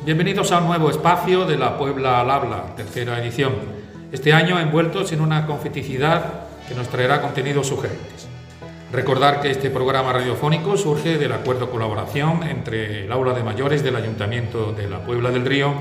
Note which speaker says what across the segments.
Speaker 1: Bienvenidos a un nuevo espacio de La Puebla al Habla, tercera edición. Este año envueltos en una confeticidad que nos traerá contenidos sugerentes. Recordar que este programa radiofónico surge del acuerdo de colaboración entre el Aula de Mayores del Ayuntamiento de La Puebla del Río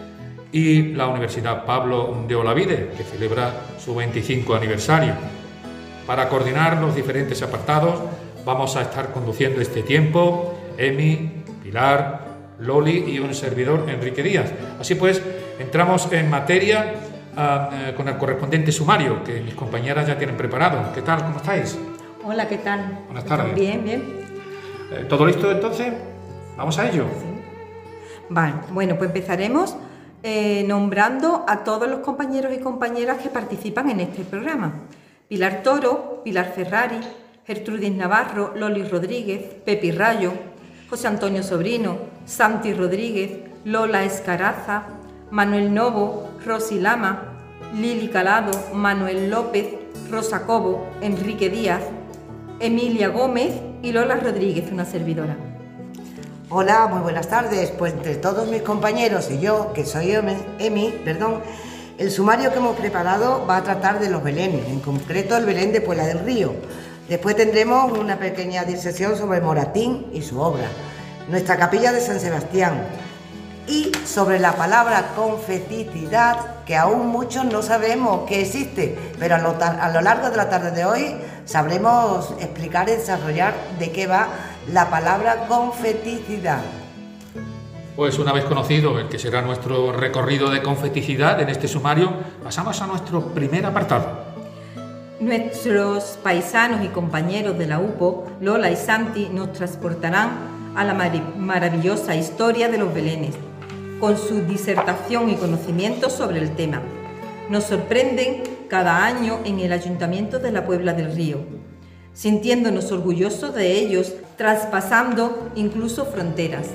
Speaker 1: y la Universidad Pablo de Olavide, que celebra su 25 aniversario. Para coordinar los diferentes apartados vamos a estar conduciendo este tiempo Emi, Pilar, Loli y un servidor, Enrique Díaz. Así pues, entramos en materia con el correspondiente sumario que mis compañeras ya tienen preparado. ¿Qué tal? ¿Cómo estáis?
Speaker 2: Hola, ¿qué tal?
Speaker 1: Buenas tardes.
Speaker 2: Bien, bien.
Speaker 1: ¿Todo listo entonces? ¿Vamos a ello?
Speaker 2: Sí. Vale, bueno, pues empezaremos nombrando a todos los compañeros y compañeras que participan en este programa. Pilar Toro, Pilar Ferrari, Gertrudis Navarro, Loli Rodríguez, Pepi Rayo, José Antonio Sobrino, Santi Rodríguez, Lola Escaraza, Manuel Novo, Rosy Lama, Lili Calado, Manuel López, Rosa Cobo, Enrique Díaz, Emilia Gómez y Lola Rodríguez, una servidora.
Speaker 3: Hola, muy buenas tardes. Pues entre todos mis compañeros y yo, que soy Emi, el sumario que hemos preparado va a tratar de los belenes, en concreto el Belén de Puebla del Río. Después tendremos una pequeña disección sobre Moratín y su obra, nuestra capilla de San Sebastián y sobre la palabra confeticidad, que aún muchos no sabemos que existe, pero a lo largo de la tarde de hoy sabremos explicar y desarrollar de qué va la palabra confeticidad.
Speaker 1: Pues una vez conocido el que será nuestro recorrido de confeticidad en este sumario, pasamos a nuestro primer apartado.
Speaker 2: Nuestros paisanos y compañeros de la UPO, Lola y Santi, nos transportarán a la maravillosa historia de los belenes, con su disertación y conocimientos sobre el tema. Nos sorprenden cada año en el Ayuntamiento de la Puebla del Río, sintiéndonos orgullosos de ellos, traspasando incluso fronteras.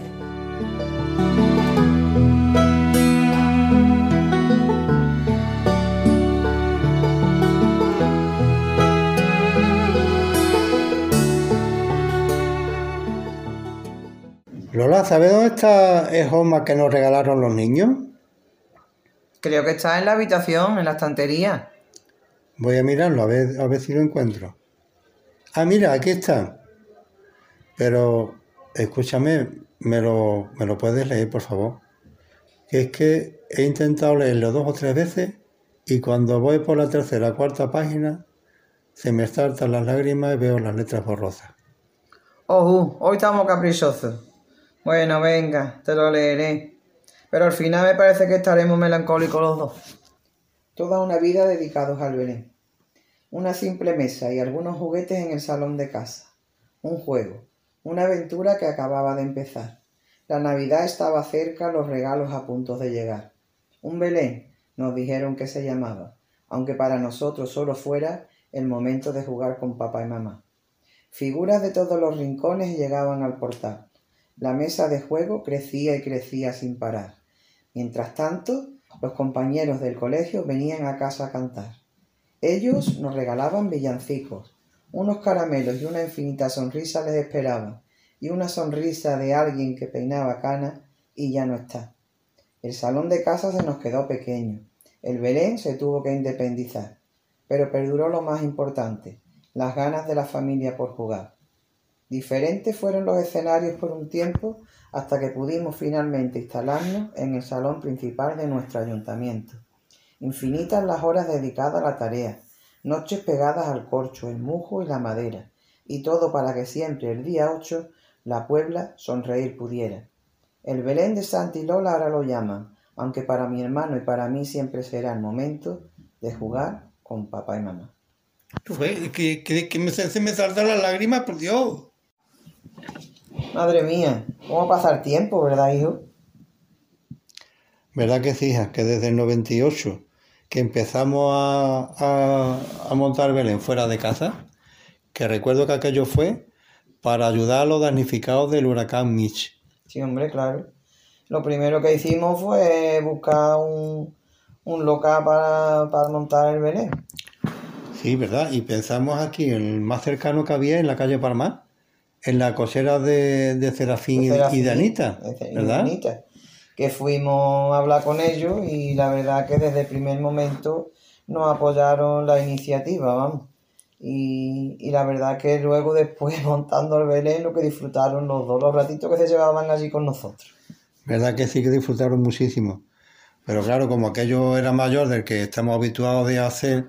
Speaker 4: Lola, ¿sabes dónde está el Homa que nos regalaron los niños?
Speaker 5: Creo que está en la habitación, en la estantería.
Speaker 4: Voy a mirarlo, a ver si lo encuentro. Ah, mira, aquí está. Pero, escúchame, ¿me lo puedes leer, por favor? Que es que he intentado leerlo 2 o 3 veces y cuando voy por la tercera o cuarta página se me saltan las lágrimas y veo las letras borrosas.
Speaker 5: Hoy estamos caprichosos. Bueno, venga, te lo leeré. Pero al final me parece que estaremos melancólicos los dos. Toda una vida dedicados al Belén. Una simple mesa y algunos juguetes en el salón de casa. Un juego, una aventura que acababa de empezar. La Navidad estaba cerca, los regalos a punto de llegar. Un Belén, nos dijeron que se llamaba, aunque para nosotros solo fuera el momento de jugar con papá y mamá. Figuras de todos los rincones llegaban al portal. La mesa de juego crecía y crecía sin parar. Mientras tanto, los compañeros del colegio venían a casa a cantar. Ellos nos regalaban villancicos, unos caramelos y una infinita sonrisa les esperaban, y una sonrisa de alguien que peinaba canas y ya no está. El salón de casa se nos quedó pequeño. El Belén se tuvo que independizar, pero perduró lo más importante, las ganas de la familia por jugar. Diferentes fueron los escenarios por un tiempo hasta que pudimos finalmente instalarnos en el salón principal de nuestro ayuntamiento. Infinitas las horas dedicadas a la tarea, noches pegadas al corcho, el musgo y la madera, y todo para que siempre el día 8 la Puebla sonreír pudiera. El Belén de Santi y Lola ahora lo llaman, aunque para mi hermano y para mí siempre será el momento de jugar con papá y mamá.
Speaker 4: Que se me saltan las lágrimas, por Dios.
Speaker 5: Madre mía, ¿cómo pasa el tiempo, verdad, hijo?
Speaker 4: ¿Verdad que sí, hija? Que desde el 98 que empezamos a montar Belén fuera de casa, que recuerdo que aquello fue para ayudar a los damnificados del huracán Mitch.
Speaker 5: Sí, hombre, claro. Lo primero que hicimos fue buscar un local para montar el Belén.
Speaker 4: Sí, ¿verdad? Y pensamos aquí, el más cercano que había en la calle Palmar, en la cochera de Serafín y de Anita, ¿verdad?
Speaker 5: que fuimos a hablar con ellos y la verdad que desde el primer momento nos apoyaron la iniciativa, vamos. Y la verdad que luego después montando el Belén lo que disfrutaron los dos, los ratitos que se llevaban allí con nosotros.
Speaker 4: Verdad que sí que disfrutaron muchísimo. Pero claro, como aquello era mayor del que estamos habituados de hacer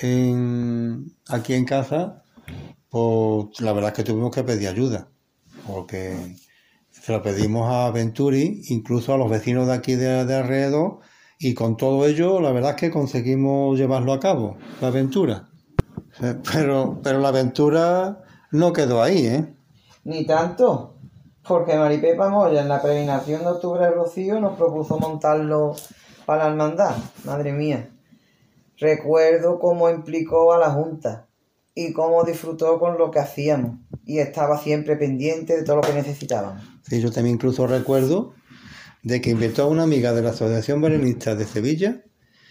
Speaker 4: aquí en casa, pues la verdad es que tuvimos que pedir ayuda. Porque se lo pedimos a Venturi, incluso a los vecinos de aquí de alrededor, y con todo ello, la verdad es que conseguimos llevarlo a cabo, la aventura. Pero la aventura no quedó ahí, ¿eh?
Speaker 5: Ni tanto, porque Maripepa Moya en la peregrinación de Octubre del Rocío nos propuso montarlo para la hermandad. Madre mía, recuerdo cómo implicó a la Junta y cómo disfrutó con lo que hacíamos y estaba siempre pendiente de todo lo que necesitábamos.
Speaker 4: Sí, yo también incluso recuerdo de que invitó a una amiga de la Asociación Belenista de Sevilla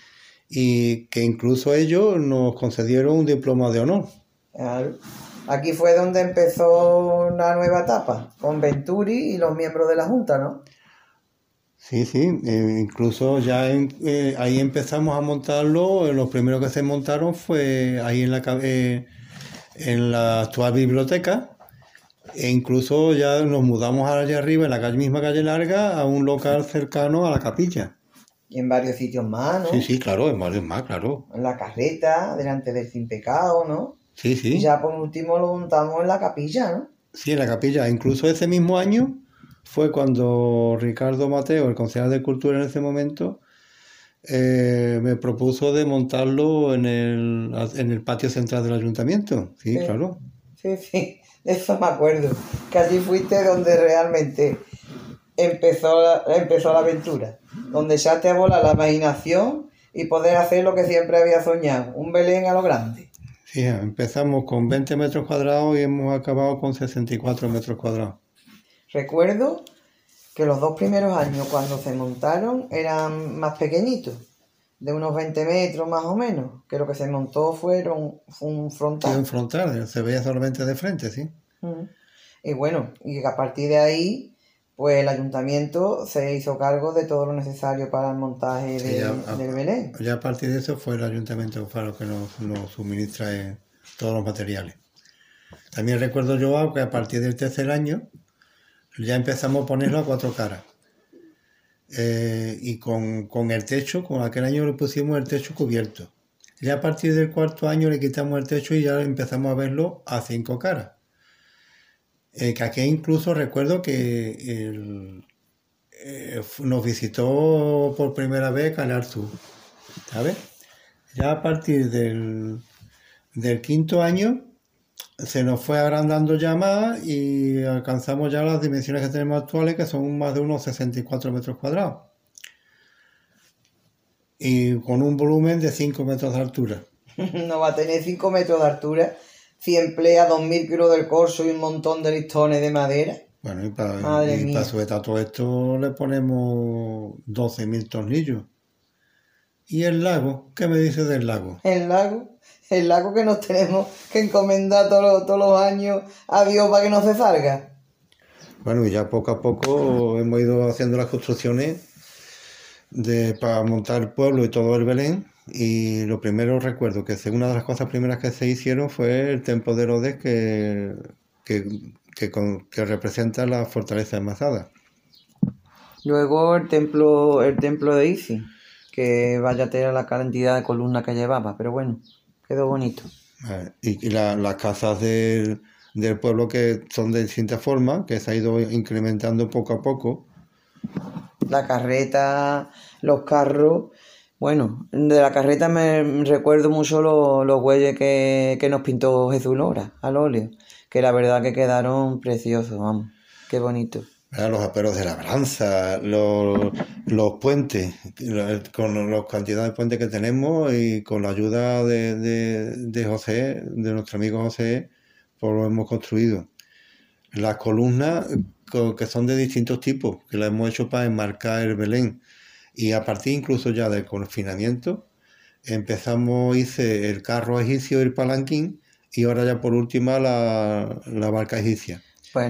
Speaker 4: y que incluso ellos nos concedieron un diploma de honor.
Speaker 5: Claro. Aquí fue donde empezó la nueva etapa, con Venturi y los miembros de la Junta, ¿no?
Speaker 4: Sí, sí, incluso ya ahí empezamos a montarlo, los primeros que se montaron fue ahí en la actual biblioteca, e incluso ya nos mudamos allá arriba, en la misma calle Larga, a un local cercano a la capilla.
Speaker 5: Y en varios sitios más, ¿no?
Speaker 4: Sí, sí, claro, en varios más, claro.
Speaker 5: En la carreta, delante del Sin Pecado, ¿no?
Speaker 4: Sí, sí.
Speaker 5: Y ya por último lo montamos en la capilla, ¿no?
Speaker 4: Sí, en la capilla. Incluso ese mismo año fue cuando Ricardo Mateo, el concejal de Cultura en ese momento, me propuso de montarlo en el patio central del ayuntamiento. Sí,
Speaker 5: Sí.
Speaker 4: claro.
Speaker 5: Sí, sí, de eso me acuerdo. Que allí fuiste donde realmente empezó la aventura. Donde echaste a volar la imaginación y poder hacer lo que siempre había soñado. Un Belén a lo grande.
Speaker 4: Sí, empezamos con 20 metros cuadrados y hemos acabado con 64 metros cuadrados.
Speaker 5: Recuerdo que los 2 primeros años cuando se montaron eran más pequeñitos, de unos 20 metros más o menos, que lo que se montó fue un frontal.
Speaker 4: Sí, un frontal, se veía solamente de frente, sí.
Speaker 5: Y bueno, y a partir de ahí, pues el ayuntamiento se hizo cargo de todo lo necesario para el montaje del Belén.
Speaker 4: Ya a partir de eso fue el ayuntamiento Faro que nos suministra todos los materiales. También recuerdo yo que a partir del tercer año ya empezamos a ponerlo a 4 caras. Y con el techo, con aquel año le pusimos el techo cubierto. Ya a partir del cuarto año le quitamos el techo y ya empezamos a verlo a 5 caras. Que aquí incluso recuerdo que nos visitó por primera vez Canal Sur, ¿sabes? Ya a partir del quinto año se nos fue agrandando ya más y alcanzamos ya las dimensiones que tenemos actuales, que son más de unos 64 metros cuadrados. Y con un volumen de 5 metros de altura.
Speaker 5: No va a tener 5 metros de altura si emplea 2.000 kilos del corso y un montón de listones de madera.
Speaker 4: Bueno, y para sujetar todo esto le ponemos 12.000 tornillos. ¿Y el lago? ¿Qué me dices del lago?
Speaker 5: El lago que nos tenemos que encomendar todos los años a Dios para que no se salga.
Speaker 4: Bueno, y ya poco a poco hemos ido haciendo las construcciones para montar el pueblo y todo el Belén. Y lo primero recuerdo que una de las cosas primeras que se hicieron fue el templo de Herodes que representa la fortaleza de Mazada.
Speaker 5: Luego el templo de Isis, que vaya tela la cantidad de columnas que llevaba, pero bueno, quedó bonito.
Speaker 4: Y las casas del pueblo que son de distintas formas, que se ha ido incrementando poco a poco.
Speaker 5: La carreta, los carros. Bueno, de la carreta me recuerdo mucho los bueyes que nos pintó Jesús Lora al óleo, que la verdad que quedaron preciosos, vamos, qué bonito.
Speaker 4: Los aperos de labranza, los puentes, con la cantidad de puentes que tenemos y con la ayuda de José, de nuestro amigo José, pues lo hemos construido. Las columnas que son de distintos tipos, que las hemos hecho para enmarcar el Belén. Y a partir incluso ya del confinamiento, hice el carro egipcio y el palanquín, y ahora ya por última la barca egipcia.
Speaker 5: Bueno.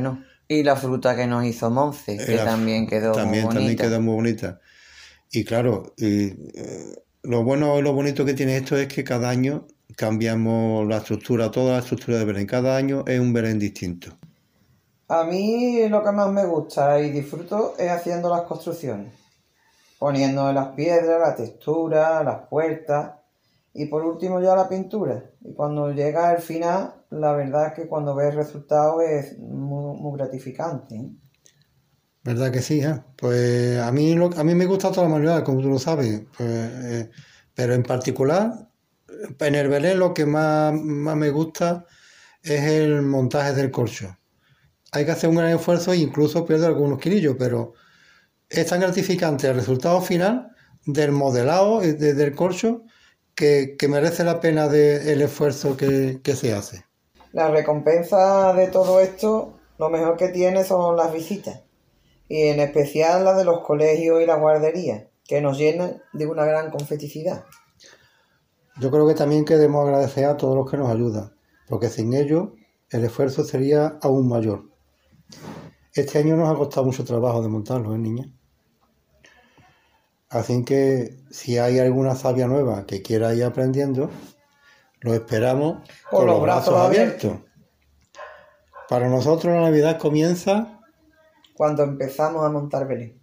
Speaker 5: Y la fruta que nos hizo Monse, que también quedó muy bonita.
Speaker 4: También quedó muy bonita. Y claro, lo bueno y lo bonito que tiene esto es que cada año cambiamos la estructura, toda la estructura de Belén. Cada año es un Belén distinto.
Speaker 5: A mí lo que más me gusta y disfruto es haciendo las construcciones, poniendo las piedras, la textura, las puertas y por último ya la pintura. Y cuando llega al final, la verdad es que cuando ves el resultado es muy gratificante, ¿eh?
Speaker 4: ¿Verdad que sí? Pues a mí me gusta toda la manualidad, como tú lo sabes. Pues, pero en particular, en el Belén lo que más me gusta es el montaje del corcho. Hay que hacer un gran esfuerzo e incluso pierde algunos kilillos, pero es tan gratificante el resultado final del modelado del corcho que merece la pena el esfuerzo que se hace.
Speaker 5: La recompensa de todo esto, lo mejor que tiene son las visitas, y en especial las de los colegios y las guarderías, que nos llenan de una gran confeticidad.
Speaker 4: Yo creo que también queremos agradecer a todos los que nos ayudan, porque sin ellos el esfuerzo sería aún mayor. Este año nos ha costado mucho trabajo de montarlo, niña? Así que si hay alguna sabia nueva que quiera ir aprendiendo, lo esperamos con los brazos abiertos. Para nosotros la Navidad comienza
Speaker 5: cuando empezamos a montar Belén.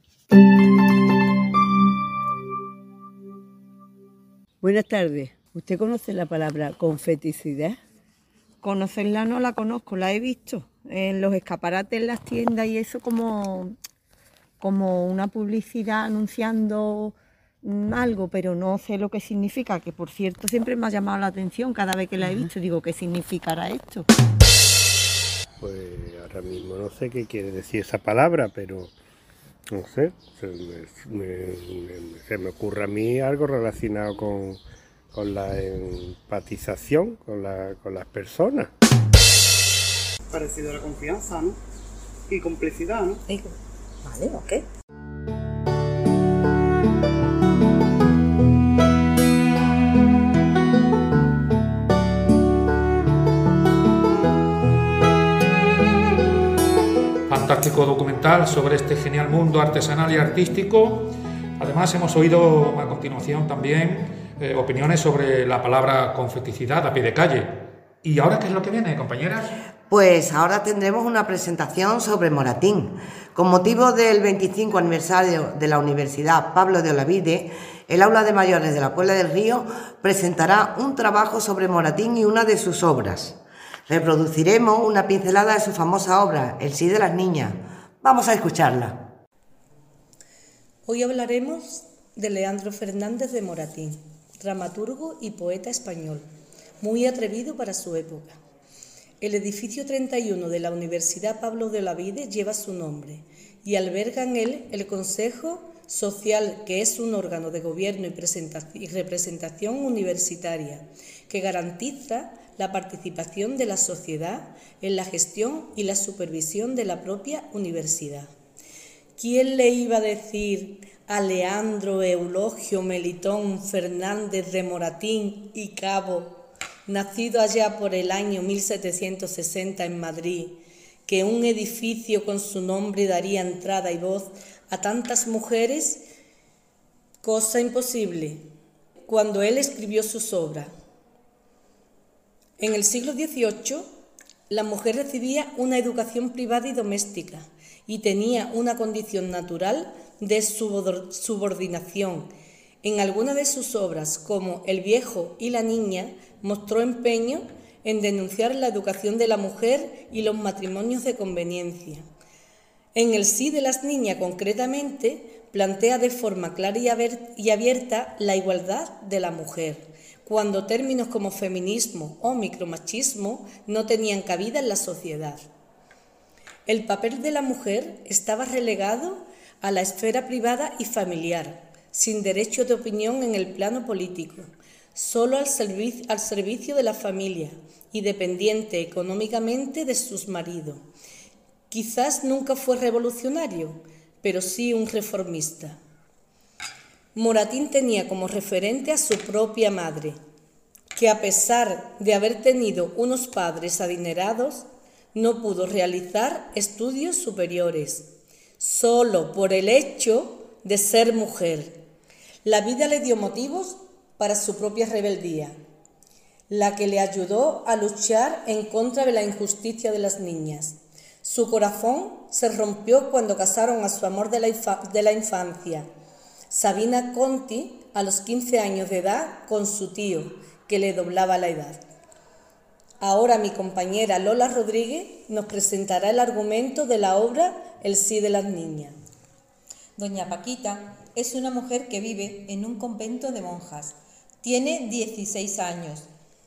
Speaker 6: Buenas tardes. ¿Usted conoce la palabra confeticidad?
Speaker 2: Conocerla no la conozco, la he visto en los escaparates, en las tiendas y eso como una publicidad anunciando algo, pero no sé lo que significa, que por cierto siempre me ha llamado la atención cada vez que la he visto, digo, ¿qué significará esto?
Speaker 7: Pues ahora mismo no sé qué quiere decir esa palabra, pero no sé, se me ocurre a mí algo relacionado con la empatización con las personas.
Speaker 8: Parecido a la confianza, ¿no? Y complicidad, ¿no?
Speaker 2: Vale, ok.
Speaker 1: Fantástico documental sobre este genial mundo artesanal y artístico. Además hemos oído a continuación también opiniones sobre la palabra confeticidad a pie de calle. ¿Y ahora qué es lo que viene, compañeras?
Speaker 3: Pues ahora tendremos una presentación sobre Moratín. Con motivo del 25 aniversario de la Universidad Pablo de Olavide, el Aula de Mayores de la Puebla del Río presentará un trabajo sobre Moratín y una de sus obras. Reproduciremos una pincelada de su famosa obra, El sí de las niñas. Vamos a escucharla.
Speaker 9: Hoy hablaremos de Leandro Fernández de Moratín, dramaturgo y poeta español, muy atrevido para su época. El edificio 31 de la Universidad Pablo de Olavide lleva su nombre y alberga en él el Consejo Social, que es un órgano de gobierno y representación universitaria que garantiza la participación de la sociedad en la gestión y la supervisión de la propia universidad. ¿Quién le iba a decir a Leandro Eulogio Melitón Fernández de Moratín y Cabo, nacido allá por el año 1760 en Madrid, que un edificio con su nombre daría entrada y voz a tantas mujeres? Cosa imposible, cuando él escribió sus obras. En el siglo XVIII, la mujer recibía una educación privada y doméstica y tenía una condición natural de subordinación. En algunas de sus obras, como El viejo y la niña, mostró empeño en denunciar la educación de la mujer y los matrimonios de conveniencia. En El sí de las niñas, concretamente, plantea de forma clara y abierta la igualdad de la mujer, cuando términos como feminismo o micromachismo no tenían cabida en la sociedad. El papel de la mujer estaba relegado a la esfera privada y familiar, sin derecho de opinión en el plano político, solo al servicio de la familia y dependiente económicamente de sus maridos. Quizás nunca fue revolucionario, pero sí un reformista. Moratín tenía como referente a su propia madre, que a pesar de haber tenido unos padres adinerados, no pudo realizar estudios superiores, solo por el hecho de ser mujer. La vida le dio motivos para su propia rebeldía, la que le ayudó a luchar en contra de la injusticia de las niñas. Su corazón se rompió cuando casaron a su amor de la infancia, Sabina Conti, a los 15 años de edad, con su tío, que le doblaba la edad. Ahora mi compañera Lola Rodríguez nos presentará el argumento de la obra El sí de las niñas.
Speaker 2: Doña Paquita es una mujer que vive en un convento de monjas. Tiene 16 años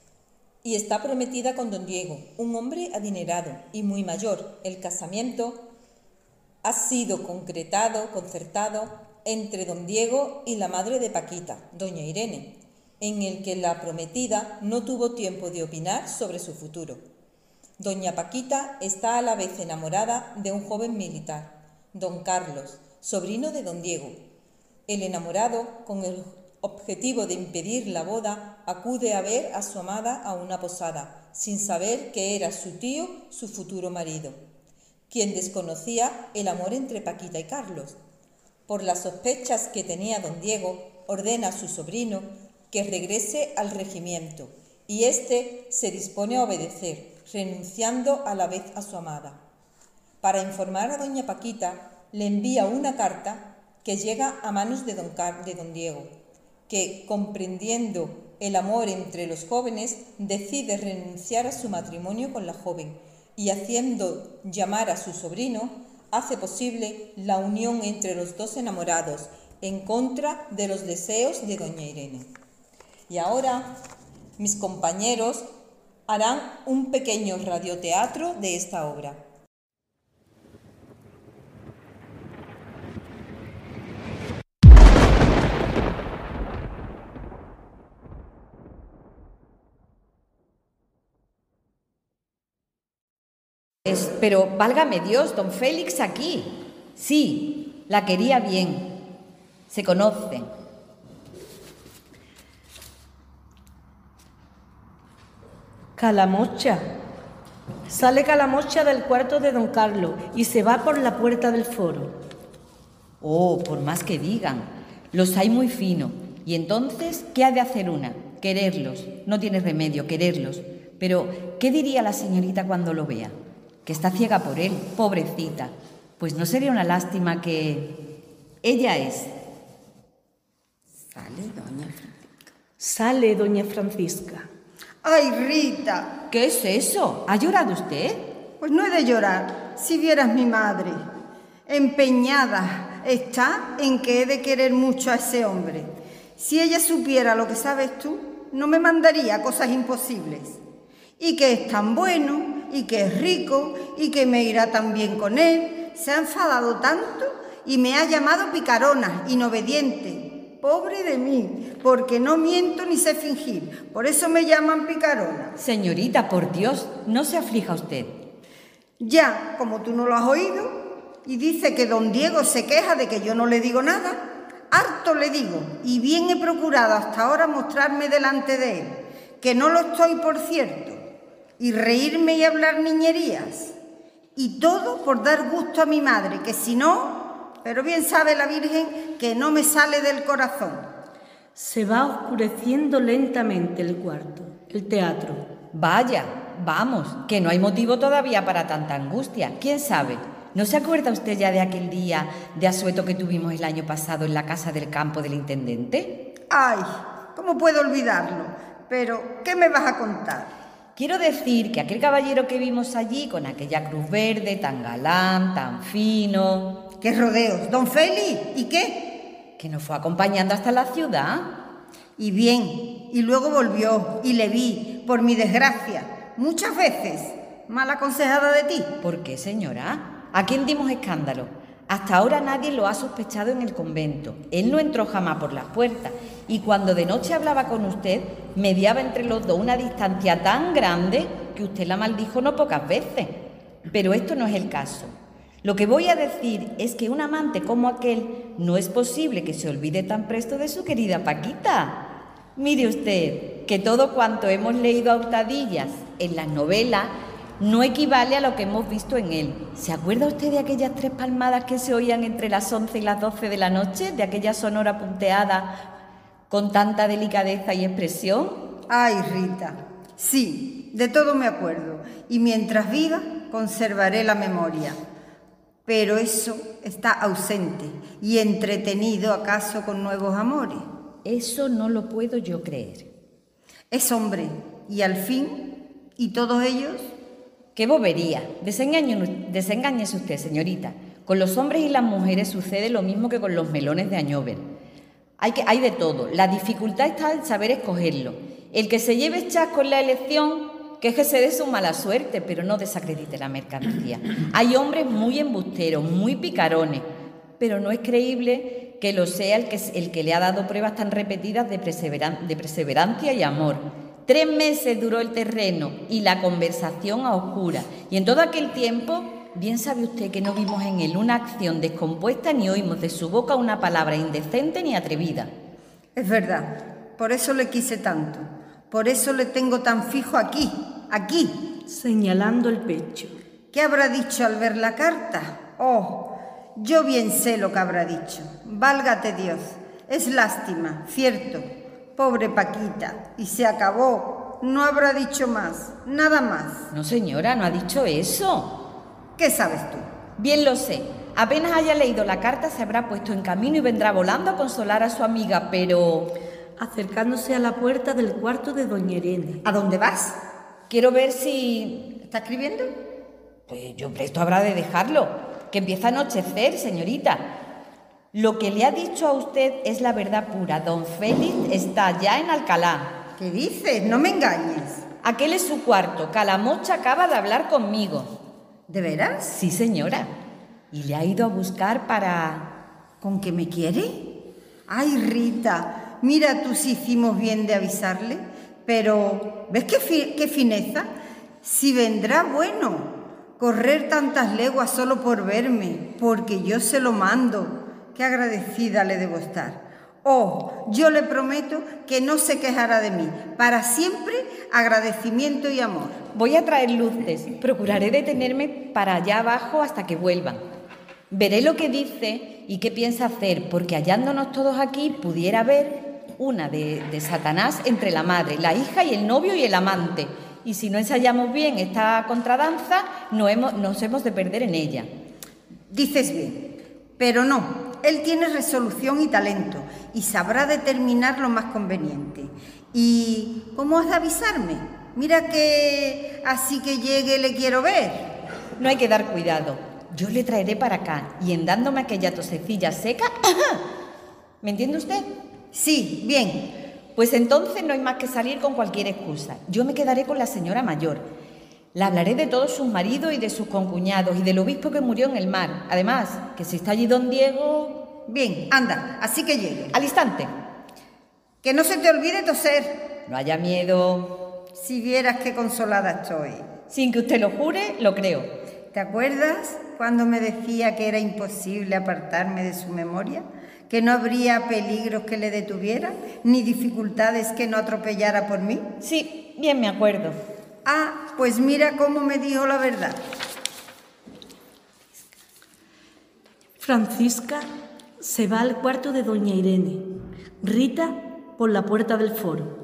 Speaker 2: y está prometida con don Diego, un hombre adinerado y muy mayor. El casamiento ha sido concertado entre don Diego y la madre de Paquita, doña Irene, en el que la prometida no tuvo tiempo de opinar sobre su futuro. Doña Paquita está a la vez enamorada de un joven militar, don Carlos, sobrino de don Diego. El enamorado, con el objetivo de impedir la boda, acude a ver a su amada a una posada, sin saber que era su tío, su futuro marido, quien desconocía el amor entre Paquita y Carlos. Por las sospechas que tenía don Diego, ordena a su sobrino que regrese al regimiento, y éste se dispone a obedecer, renunciando a la vez a su amada. Para informar a doña Paquita, le envía una carta que llega a manos de don Diego, que, comprendiendo el amor entre los jóvenes, decide renunciar a su matrimonio con la joven y, haciendo llamar a su sobrino, hace posible la unión entre los dos enamorados, en contra de los deseos de doña Irene. Y ahora mis compañeros harán un pequeño radioteatro de esta obra.
Speaker 10: Pero válgame Dios, don Félix aquí. Sí, la quería bien. Se conocen.
Speaker 9: Calamocha. Sale Calamocha del cuarto de don Carlos y se va por la puerta del foro.
Speaker 10: Oh, por más que digan, los hay muy finos. Y entonces, ¿qué ha de hacer una? Quererlos. No tiene remedio, quererlos. Pero, ¿qué diría la señorita cuando lo vea? Que está ciega por él, pobrecita. Pues no sería una lástima que... Ella es.
Speaker 9: Sale doña Francisca.
Speaker 11: ¡Ay, Rita!
Speaker 10: ¿Qué es eso? ¿Ha llorado usted?
Speaker 11: Pues no he de llorar, si vieras mi madre. Empeñada está en que he de querer mucho a ese hombre. Si ella supiera lo que sabes tú, no me mandaría cosas imposibles. Y que es tan bueno, y que es rico, y que me irá tan bien con él. Se ha enfadado tanto y me ha llamado picarona, inobediente. Pobre de mí, porque no miento ni sé fingir. Por eso me llaman picarona.
Speaker 10: Señorita, por Dios, no se aflija usted.
Speaker 11: Ya, como tú no lo has oído, y dice que don Diego se queja de que yo no le digo nada, harto le digo, y bien he procurado hasta ahora mostrarme delante de él, que no lo estoy, por cierto, y reírme y hablar niñerías, y todo por dar gusto a mi madre, que si no... Pero bien sabe la Virgen que no me sale del corazón.
Speaker 9: Se va oscureciendo lentamente el cuarto, el teatro.
Speaker 10: Vaya, vamos, que no hay motivo todavía para tanta angustia. ¿Quién sabe? ¿No se acuerda usted ya de aquel día de asueto que tuvimos el año pasado en la casa del campo del intendente?
Speaker 11: Ay, ¿cómo puedo olvidarlo? Pero, ¿qué me vas a contar?
Speaker 10: Quiero decir que aquel caballero que vimos allí con aquella cruz verde tan galán, tan fino...
Speaker 11: ¿Qué rodeos? ¿Don Félix? ¿Y qué?
Speaker 10: Que nos fue acompañando hasta la ciudad.
Speaker 11: Y bien, y luego volvió, y le vi, por mi desgracia, muchas veces, mal aconsejada de ti.
Speaker 10: ¿Por qué, señora? ¿A quién dimos escándalo? Hasta ahora nadie lo ha sospechado en el convento. Él no entró jamás por las puertas, y cuando de noche hablaba con usted, mediaba entre los dos una distancia tan grande que usted la maldijo no pocas veces. Pero esto no es el caso. Lo que voy a decir es que un amante como aquel no es posible que se olvide tan presto de su querida Paquita. Mire usted, que todo cuanto hemos leído a hurtadillas en las novelas no equivale a lo que hemos visto en él. ¿Se acuerda usted de aquellas 3 palmadas que se oían entre las 11 y las 12 de la noche? De aquella sonora punteada con tanta delicadeza y expresión.
Speaker 11: Ay, Rita, sí, de todo me acuerdo. Y mientras viva, conservaré la memoria. Pero eso está ausente y entretenido acaso con nuevos amores.
Speaker 10: Eso no lo puedo yo creer.
Speaker 11: Es hombre, y al fin, ¿y todos ellos?
Speaker 10: ¡Qué bobería! Desengáñese usted, señorita. Con los hombres y las mujeres sucede lo mismo que con los melones de Añover. Hay de todo. La dificultad está en saber escogerlo. El que se lleve chasco en la elección, quéjese de su mala suerte, pero no desacredite la mercancía. Hay hombres muy embusteros, muy picarones, pero no es creíble que lo sea el que le ha dado pruebas tan repetidas de perseverancia y amor. 3 meses duró el terreno y la conversación a oscuras. Y en todo aquel tiempo, bien sabe usted que no vimos en él una acción descompuesta ni oímos de su boca una palabra indecente ni atrevida.
Speaker 11: Es verdad, por eso le quise tanto, por eso le tengo tan fijo aquí,
Speaker 6: señalando el pecho.
Speaker 11: ¿Qué habrá dicho al ver la carta? Oh, yo bien sé lo que habrá dicho. Válgate Dios, es lástima, cierto. Pobre Paquita, y se acabó. No habrá dicho más, nada más.
Speaker 10: No, señora, no ha dicho eso.
Speaker 11: ¿Qué sabes tú?
Speaker 10: Bien lo sé. Apenas haya leído la carta se habrá puesto en camino y vendrá volando a consolar a su amiga, pero...
Speaker 6: Acercándose a la puerta del cuarto de doña Irene.
Speaker 11: ¿A dónde vas?
Speaker 10: Quiero ver si...
Speaker 11: ¿Está escribiendo?
Speaker 10: Pues yo presto habrá de dejarlo, que empieza a anochecer, señorita. Lo que le ha dicho a usted es la verdad pura. Don Félix está ya en Alcalá.
Speaker 11: ¿Qué dices? No me engañes.
Speaker 10: Aquel es su cuarto. Calamocha acaba de hablar conmigo.
Speaker 11: ¿De veras?
Speaker 10: Sí, señora. Y le ha ido a buscar para...
Speaker 11: ¿Con qué me quiere? Ay, Rita, mira tú si hicimos bien de avisarle. Pero, ¿ves qué fineza? Si vendrá bueno, correr tantas leguas solo por verme, porque yo se lo mando. Qué agradecida le debo estar. Oh, yo le prometo que no se quejará de mí. Para siempre, agradecimiento y amor.
Speaker 10: Voy a traer luces. Procuraré detenerme para allá abajo hasta que vuelvan. Veré lo que dice y qué piensa hacer, porque hallándonos todos aquí pudiera haber una de Satanás entre la madre, la hija y el novio y el amante. Y si no ensayamos bien esta contradanza, nos hemos de perder en ella.
Speaker 11: Dices bien, pero no. Él tiene resolución y talento y sabrá determinar lo más conveniente. ¿Y cómo has de avisarme? Mira que así que llegue le quiero ver.
Speaker 10: No hay que dar cuidado. Yo le traeré para acá y en dándome aquella tosecilla seca... ¿Me entiende usted?
Speaker 11: Sí, bien.
Speaker 10: Pues entonces no hay más que salir con cualquier excusa. Yo me quedaré con la señora mayor. Le hablaré de todos sus maridos y de sus concuñados y del obispo que murió en el mar. Además, que si está allí don Diego...
Speaker 11: Bien, anda, así que llegue.
Speaker 10: Al instante.
Speaker 11: Que no se te olvide toser.
Speaker 10: No haya miedo.
Speaker 11: Si vieras qué consolada estoy.
Speaker 10: Sin que usted lo jure, lo creo.
Speaker 11: ¿Te acuerdas cuando me decía que era imposible apartarme de su memoria? ¿Que no habría peligros que le detuvieran, ni dificultades que no atropellara por mí?
Speaker 10: Sí, bien me acuerdo.
Speaker 11: Ah, pues mira cómo me dijo la verdad.
Speaker 6: Francisca se va al cuarto de doña Irene. Rita por la puerta del foro.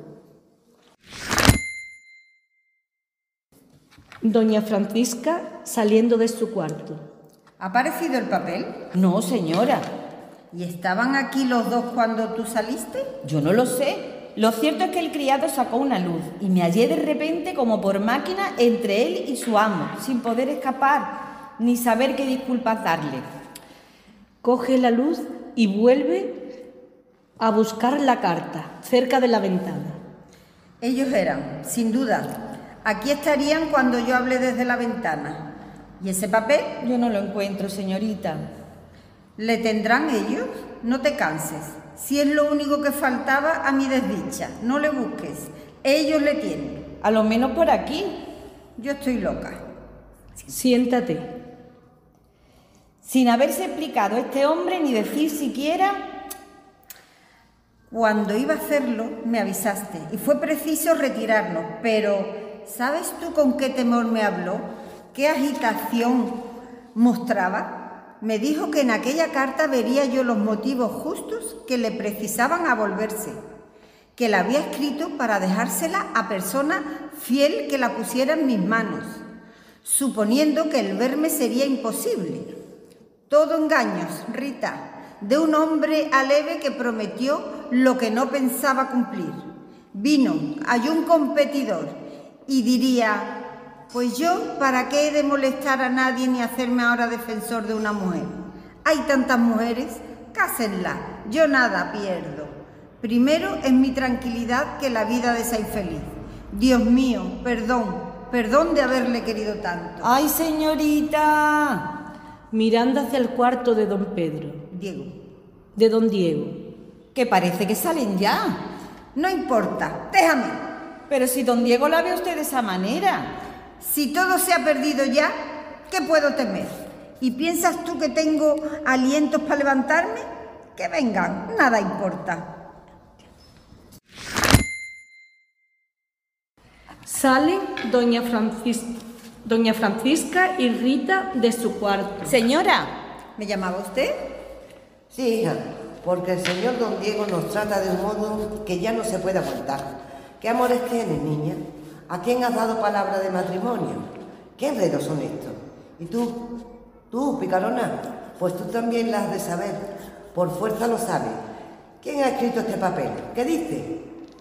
Speaker 6: Doña Francisca saliendo de su cuarto.
Speaker 11: ¿Ha aparecido el papel?
Speaker 10: No, señora.
Speaker 11: ¿Y estaban aquí los dos cuando tú saliste?
Speaker 10: Yo no lo sé. Lo cierto es que el criado sacó una luz y me hallé de repente como por máquina entre él y su amo, sin poder escapar, ni saber qué disculpas darle.
Speaker 6: Coge la luz y vuelve a buscar la carta cerca de la ventana.
Speaker 11: Ellos eran, sin duda. Aquí estarían cuando yo hablé desde la ventana. ¿Y ese papel?
Speaker 10: Yo no lo encuentro, señorita.
Speaker 11: ¿Le tendrán ellos? No te canses. Si es lo único que faltaba a mi desdicha, no le busques. Ellos le tienen.
Speaker 10: A lo menos por aquí.
Speaker 11: Yo estoy loca.
Speaker 6: Siéntate.
Speaker 10: Sin haberse explicado este hombre ni decir siquiera...
Speaker 11: Cuando iba a hacerlo, me avisaste y fue preciso retirarnos, pero ¿sabes tú con qué temor me habló? ¿Qué agitación mostraba? Me dijo que en aquella carta vería yo los motivos justos que le precisaban a volverse, que la había escrito para dejársela a persona fiel que la pusiera en mis manos, suponiendo que el verme sería imposible. Todo engaños, Rita, de un hombre aleve que prometió lo que no pensaba cumplir. Vino, halló un competidor y diría: pues yo, ¿para qué he de molestar a nadie ni hacerme ahora defensor de una mujer? Hay tantas mujeres, cásenla, yo nada pierdo. Primero es mi tranquilidad que la vida de esa infeliz. Dios mío, perdón de haberle querido tanto.
Speaker 10: ¡Ay, señorita!
Speaker 6: Mirando hacia el cuarto de don Pedro.
Speaker 11: Diego.
Speaker 6: De don Diego.
Speaker 10: Que parece que salen ya.
Speaker 11: No importa, déjame.
Speaker 10: Pero si don Diego la ve a usted de esa manera.
Speaker 11: Si todo se ha perdido ya, ¿qué puedo temer? ¿Y piensas tú que tengo alientos para levantarme? Que vengan, nada importa.
Speaker 6: Salen doña Francisca y Rita de su cuarto.
Speaker 10: Señora,
Speaker 11: ¿me llamaba usted?
Speaker 3: Sí, hija, porque el señor don Diego nos trata de un modo que ya no se puede aguantar. ¿Qué amores tienes, niña? ¿A quién has dado palabra de matrimonio? ¿Qué enredos son estos? ¿Y tú, picarona? Pues tú también la has de saber. Por fuerza lo sabes. ¿Quién ha escrito este papel? ¿Qué dice?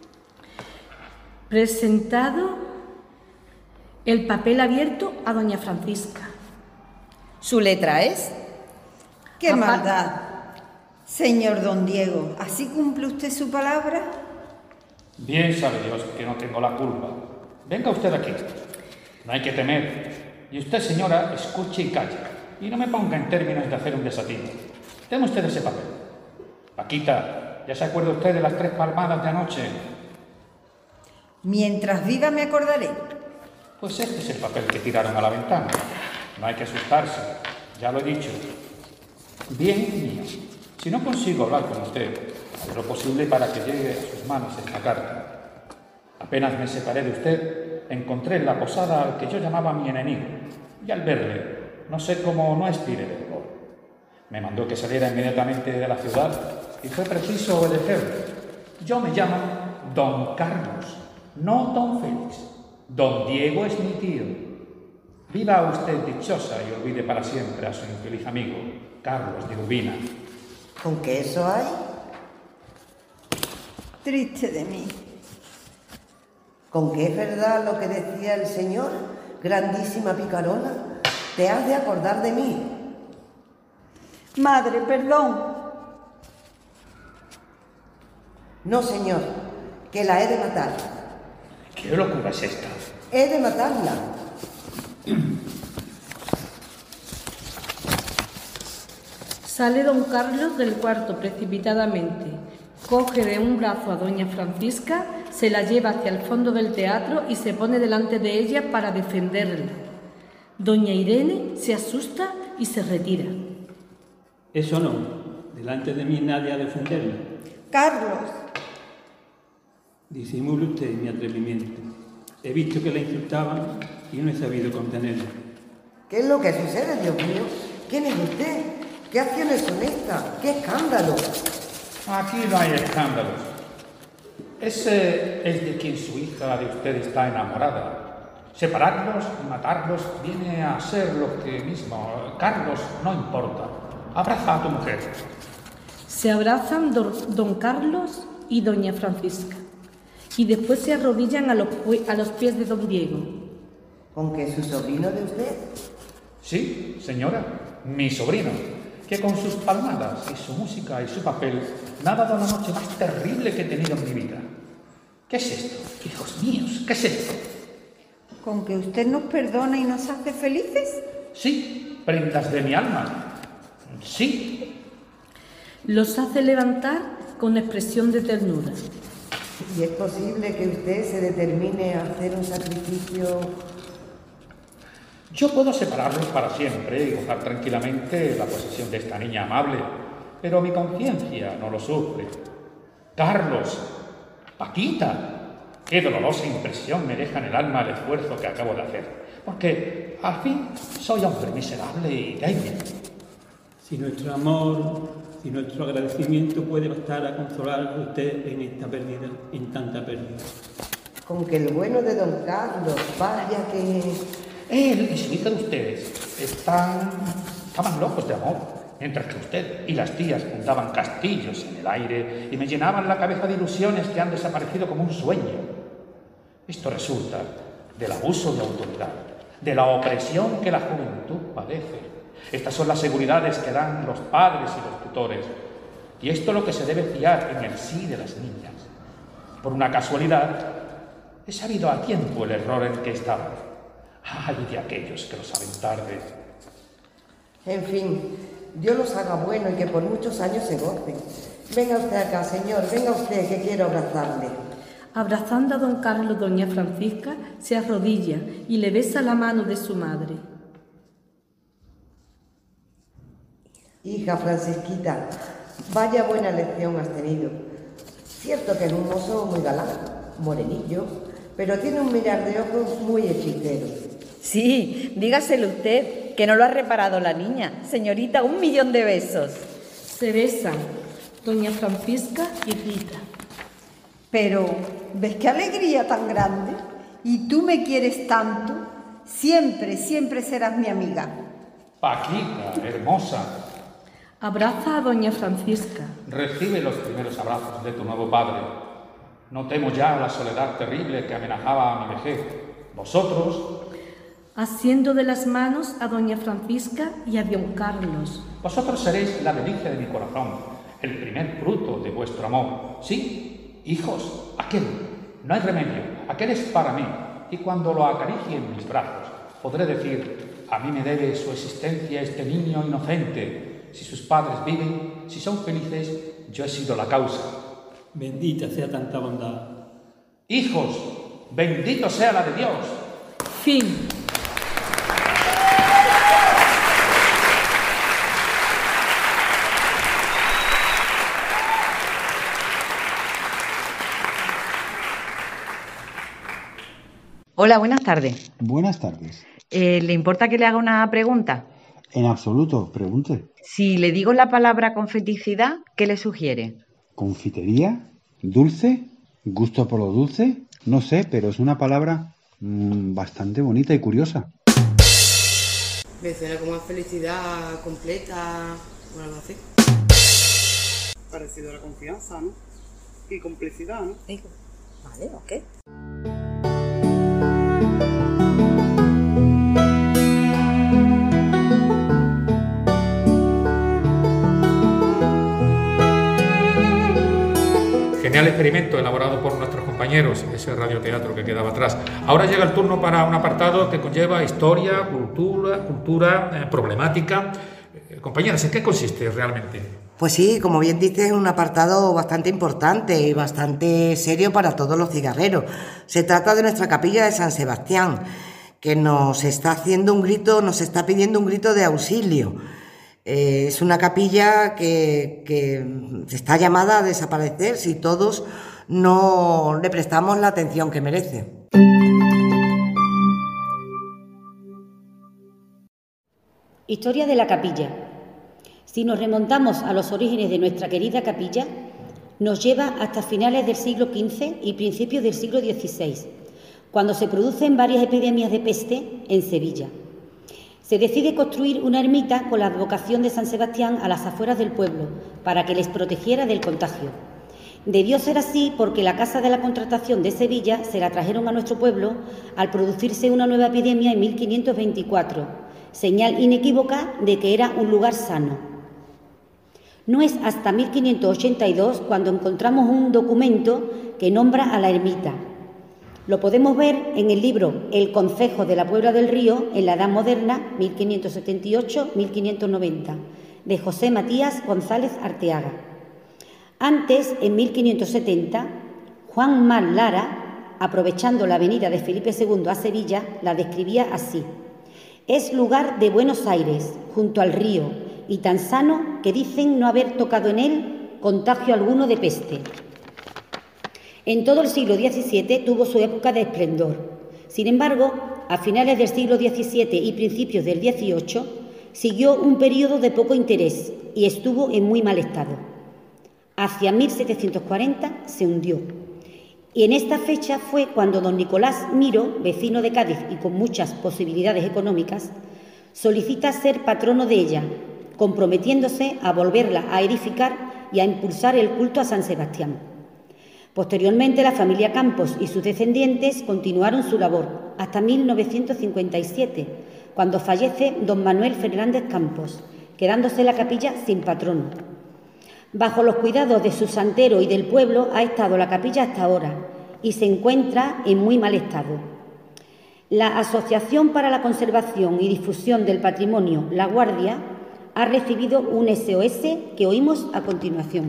Speaker 6: Presentado el papel abierto a doña Francisca.
Speaker 10: ¿Su letra es?
Speaker 11: ¡Qué maldad! Señor don Diego, ¿así cumple usted su palabra?
Speaker 1: Bien sabe Dios que no tengo la culpa. Venga usted aquí. No hay que temer. Y usted, señora, escuche y calle. Y no me ponga en términos de hacer un desatino. Deme usted ese papel. Paquita, ¿ya se acuerda usted de las 3 palmadas de anoche?
Speaker 11: Mientras viva me acordaré.
Speaker 1: Pues este es el papel que tiraron a la ventana. No hay que asustarse, ya lo he dicho. Bien, niña, si no consigo hablar con usted, haré lo posible para que llegue a sus manos esta carta. Apenas me separé de usted, encontré en la posada al que yo llamaba mi enemigo, y al verle, no sé cómo no expiré de dolor. Me mandó que saliera inmediatamente de la ciudad y fue preciso obedecerle. Yo me llamo Don Carlos, no Don Félix. Don Diego es mi tío. Viva usted dichosa y olvide para siempre a su infeliz amigo, Carlos de Urbina.
Speaker 3: ¿Con qué eso hay?
Speaker 11: Triste de mí.
Speaker 3: ¿Con qué es verdad lo que decía el señor? Grandísima picarona, te has de acordar de mí.
Speaker 11: Madre, perdón.
Speaker 3: No, señor, que la he de matar.
Speaker 1: ¿Qué locura es esta?
Speaker 3: He de matarla.
Speaker 6: Sale don Carlos del cuarto precipitadamente, coge de un brazo a doña Francisca, se la lleva hacia el fondo del teatro y se pone delante de ella para defenderla. Doña Irene se asusta y se retira.
Speaker 12: Eso no, delante de mí nadie a defenderme.
Speaker 11: Carlos.
Speaker 12: Disimule usted mi atrevimiento. He visto que la insultaban y no he sabido contenerla.
Speaker 3: ¿Qué es lo que sucede, Dios mío? ¿Quién es usted? ¿Qué acciones son estas? ¡Qué escándalo!
Speaker 1: Aquí no hay escándalos. Ese es de quien su hija de usted está enamorada. Separarlos y matarlos viene a ser lo que mismo. Carlos, no importa. Abraza a tu mujer.
Speaker 6: Se abrazan don Carlos y doña Francisca y después se arrodillan a los pies de don Diego.
Speaker 3: ¿Con qué su sobrino de usted?
Speaker 1: Sí, señora, mi sobrino, que con sus palmadas y su música y su papel me ha dado la noche más terrible que he tenido en mi vida. ¿Qué es esto? Hijos míos, ¿qué es esto?
Speaker 11: ¿Con que usted nos perdona y nos hace felices?
Speaker 1: Sí, prendas de mi alma. Sí.
Speaker 6: Los hace levantar con expresión de ternura.
Speaker 3: ¿Y es posible que usted se determine a hacer un sacrificio?
Speaker 1: Yo puedo separarlos para siempre y gozar tranquilamente la posesión de esta niña amable, pero mi conciencia no lo sufre. Carlos, Paquita,
Speaker 13: Qué dolorosa impresión me deja en el alma el esfuerzo que acabo de hacer, porque al fin soy hombre miserable y débil.
Speaker 12: Si nuestro amor, si nuestro agradecimiento puede bastar a consolar a usted en esta pérdida, en tanta pérdida.
Speaker 3: Con que el bueno de don Carlos, vaya que...
Speaker 13: Él y su hija de ustedes estaban locos de amor, mientras que usted y las tías fundaban castillos en el aire y me llenaban la cabeza de ilusiones que han desaparecido como un sueño. Esto resulta del abuso de autoridad, de la opresión que la juventud padece. Estas son las seguridades que dan los padres y los tutores. Y esto es lo que se debe fiar en el sí de las niñas. Por una casualidad, he sabido a tiempo el error en que estaban. ¡Ay de aquellos que lo saben tarde!
Speaker 3: En fin, Dios los haga bueno y que por muchos años se gocen. Venga usted acá, señor, venga usted, que quiero abrazarle.
Speaker 6: Abrazando a don Carlos, doña Francisca se arrodilla y le besa la mano de su madre.
Speaker 3: Hija Francisquita, vaya buena lección has tenido. Cierto que es un mozo muy galán, morenillo, pero tiene un mirar de ojos muy hechicero.
Speaker 10: Sí, dígaselo usted, que no lo ha reparado la niña. Señorita, 1.000.000 de besos.
Speaker 6: Se besan doña Francisca y Rita.
Speaker 11: Pero, ¿ves qué alegría tan grande? Y tú me quieres tanto. Siempre, siempre serás mi amiga.
Speaker 13: Paquita, hermosa.
Speaker 6: Abraza a doña Francisca.
Speaker 13: Recibe los primeros abrazos de tu nuevo padre. No temo ya la soledad terrible que amenazaba a mi vejez. Vosotros...
Speaker 6: Haciendo de las manos a doña Francisca y a don Carlos.
Speaker 13: Vosotros seréis la delicia de mi corazón, el primer fruto de vuestro amor. Sí, hijos, aquel, no hay remedio, aquel es para mí. Y cuando lo acaricie en mis brazos, podré decir, a mí me debe su existencia este niño inocente. Si sus padres viven, si son felices, yo he sido la causa.
Speaker 12: Bendita sea tanta bondad.
Speaker 13: Hijos, bendito sea la de Dios.
Speaker 6: Fin.
Speaker 10: Hola, buenas tardes.
Speaker 14: Buenas tardes.
Speaker 10: ¿Le importa que le haga una pregunta?
Speaker 14: En absoluto, pregunte.
Speaker 10: Si le digo la palabra confeticidad, ¿qué le sugiere?
Speaker 14: ¿Confitería? ¿Dulce? ¿Gusto por lo dulce? No sé, pero es una palabra bastante bonita y curiosa.
Speaker 15: Me suena como a felicidad completa o algo así.
Speaker 8: Parecido a la confianza, ¿no? Y complicidad, ¿no?
Speaker 9: Vale, ok.
Speaker 1: Genial experimento elaborado por nuestros compañeros, ese radioteatro que quedaba atrás. Ahora llega el turno para un apartado que conlleva historia, cultura, problemática. Compañeras, ¿en qué consiste realmente?
Speaker 3: Pues sí, como bien dices, es un apartado bastante importante y bastante serio para todos los cigarreros. Se trata de nuestra capilla de San Sebastián, que nos está pidiendo un grito de auxilio. Es una capilla que está llamada a desaparecer si todos no le prestamos la atención que merece.
Speaker 16: Historia de la capilla. Si nos remontamos a los orígenes de nuestra querida capilla, nos lleva hasta finales del siglo XV y principios del siglo XVI, cuando se producen varias epidemias de peste en Sevilla. Se decide construir una ermita con la advocación de San Sebastián a las afueras del pueblo, para que les protegiera del contagio. Debió ser así porque la Casa de la Contratación de Sevilla se la trajeron a nuestro pueblo al producirse una nueva epidemia en 1524, señal inequívoca de que era un lugar sano. No es hasta 1582 cuando encontramos un documento que nombra a la ermita. Lo podemos ver en el libro El Concejo de la Puebla del Río en la Edad Moderna, 1578-1590, de José Matías González Arteaga. Antes, en 1570, Juan Mar Lara, aprovechando la avenida de Felipe II a Sevilla, la describía así: es lugar de Buenos Aires, junto al río, y tan sano que dicen no haber tocado en él contagio alguno de peste. En todo el siglo XVII tuvo su época de esplendor. Sin embargo, a finales del siglo XVII y principios del XVIII siguió un periodo de poco interés y estuvo en muy mal estado. Hacia 1740 se hundió. Y en esta fecha fue cuando don Nicolás Miro, vecino de Cádiz y con muchas posibilidades económicas, solicita ser patrono de ella, comprometiéndose a volverla a edificar y a impulsar el culto a San Sebastián. Posteriormente, la familia Campos y sus descendientes continuaron su labor hasta 1957, cuando fallece don Manuel Fernández Campos, quedándose la capilla sin patrono. Bajo los cuidados de su santero y del pueblo ha estado la capilla hasta ahora y se encuentra en muy mal estado. La Asociación para la Conservación y Difusión del Patrimonio La Guardia ha recibido un SOS que oímos a continuación.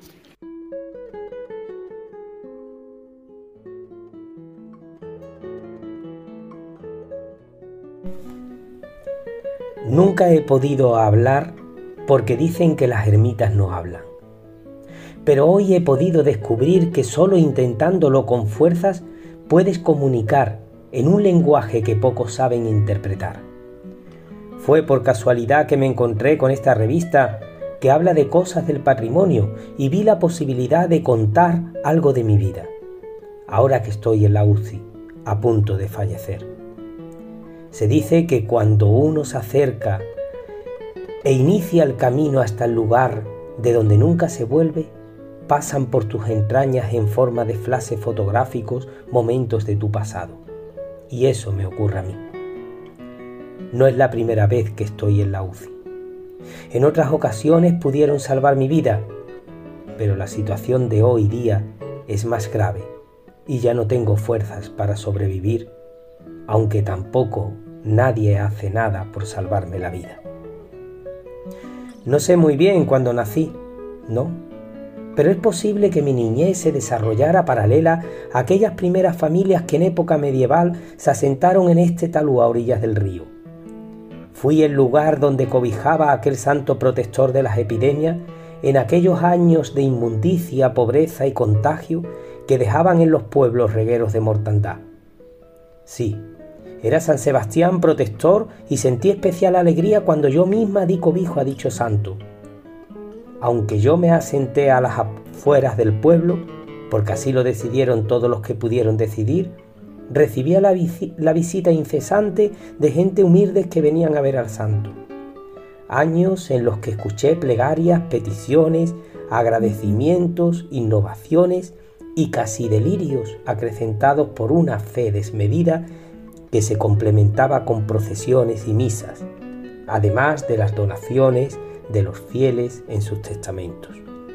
Speaker 17: Nunca he podido hablar porque dicen que las ermitas no hablan. Pero hoy he podido descubrir que solo intentándolo con fuerzas puedes comunicar en un lenguaje que pocos saben interpretar. Fue por casualidad que me encontré con esta revista que habla de cosas del patrimonio y vi la posibilidad de contar algo de mi vida, ahora que estoy en la UCI, a punto de fallecer. Se dice que cuando uno se acerca e inicia el camino hasta el lugar de donde nunca se vuelve, pasan por tus entrañas en forma de flashes fotográficos momentos de tu pasado. Y eso me ocurre a mí. No es la primera vez que estoy en la UCI. En otras ocasiones pudieron salvar mi vida, pero la situación de hoy día es más grave y ya no tengo fuerzas para sobrevivir, aunque tampoco nadie hace nada por salvarme la vida. No sé muy bien cuándo nací, ¿no? Pero es posible que mi niñez se desarrollara paralela a aquellas primeras familias que en época medieval se asentaron en este talud a orillas del río. Fui el lugar donde cobijaba a aquel santo protector de las epidemias en aquellos años de inmundicia, pobreza y contagio que dejaban en los pueblos regueros de mortandad. Sí, era San Sebastián protector y sentí especial alegría cuando yo misma di cobijo a dicho santo. Aunque yo me asenté a las afueras del pueblo, porque así lo decidieron todos los que pudieron decidir, recibía la visita incesante de gente humilde que venían a ver al santo. Años en los que escuché plegarias, peticiones, agradecimientos, innovaciones y casi delirios acrecentados por una fe desmedida que se complementaba con procesiones y misas, además de las donaciones de los fieles en sus testamentos.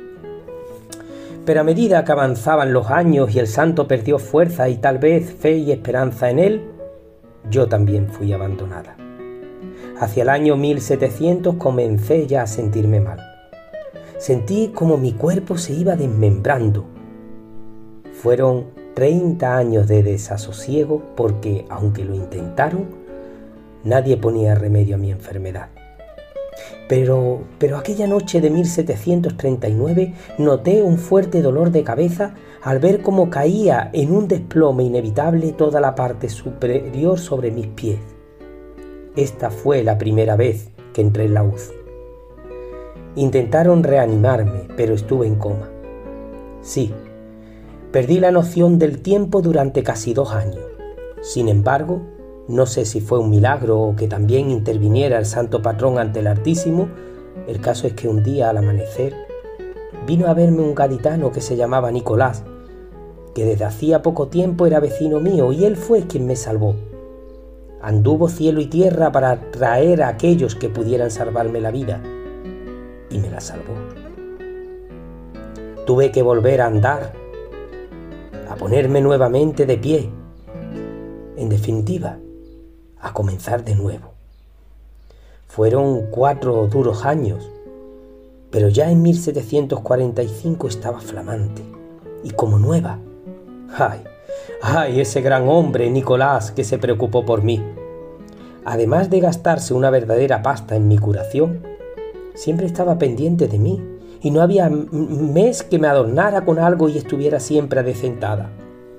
Speaker 17: Pero a medida que avanzaban los años y el santo perdió fuerza y tal vez fe y esperanza en él, yo también fui abandonada. Hacia el año 1700 comencé ya a sentirme mal. Sentí como mi cuerpo se iba desmembrando. Fueron 30 años de desasosiego porque, aunque lo intentaron, nadie ponía remedio a mi enfermedad. Pero aquella noche de 1739 noté un fuerte dolor de cabeza al ver cómo caía en un desplome inevitable toda la parte superior sobre mis pies. Esta fue la primera vez que entré en la UCI. Intentaron reanimarme, pero estuve en coma. Sí, perdí la noción del tiempo durante casi 2 años. Sin embargo, no sé si fue un milagro o que también interviniera el santo patrón ante el Altísimo. El caso es que un día al amanecer vino a verme un gaditano que se llamaba Nicolás, que desde hacía poco tiempo era vecino mío y él fue quien me salvó. Anduvo cielo y tierra para traer a aquellos que pudieran salvarme la vida y me la salvó. Tuve que volver a andar, a ponerme nuevamente de pie. En definitiva, a comenzar de nuevo. Fueron 4 duros años, pero ya en 1745 estaba flamante y como nueva. ¡Ay, ese gran hombre, Nicolás, que se preocupó por mí! Además de gastarse una verdadera pasta en mi curación, siempre estaba pendiente de mí y no había mes que me adornara con algo y estuviera siempre adecentada.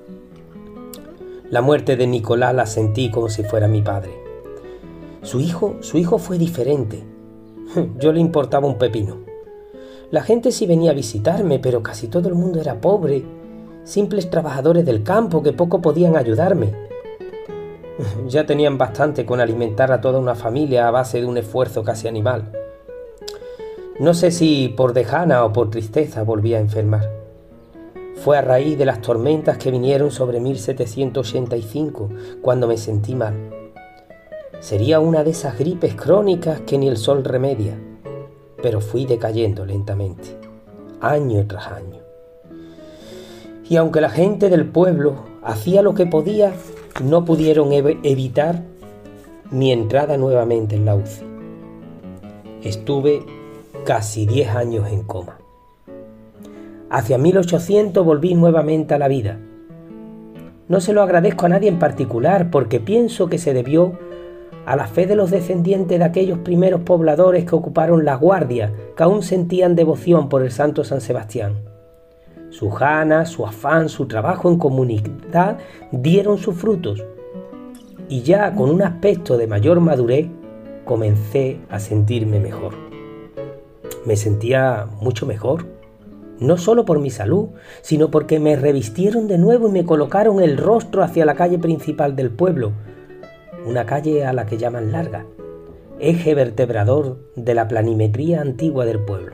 Speaker 17: La muerte de Nicolás la sentí como si fuera mi padre. Su hijo fue diferente. Yo le importaba un pepino. La gente sí venía a visitarme, pero casi todo el mundo era pobre, simples trabajadores del campo que poco podían ayudarme. Ya tenían bastante con alimentar a toda una familia a base de un esfuerzo casi animal. No sé si por dejana o por tristeza volví a enfermar. Fue a raíz de las tormentas que vinieron sobre 1785 cuando me sentí mal. Sería una de esas gripes crónicas que ni el sol remedia, pero fui decayendo lentamente, año tras año. Y aunque la gente del pueblo hacía lo que podía, no pudieron evitar mi entrada nuevamente en la UCI. Estuve casi 10 años en coma. Hacia 1800 volví nuevamente a la vida. No se lo agradezco a nadie en particular, porque pienso que se debió a la fe de los descendientes de aquellos primeros pobladores que ocuparon La Guardia, que aún sentían devoción por el santo San Sebastián. Sus ganas, su afán, su trabajo en comunidad dieron sus frutos, y ya con un aspecto de mayor madurez comencé a sentirme mejor. Me sentía mucho mejor, no solo por mi salud, sino porque me revistieron de nuevo y me colocaron el rostro hacia la calle principal del pueblo, una calle a la que llaman Larga, eje vertebrador de la planimetría antigua del pueblo.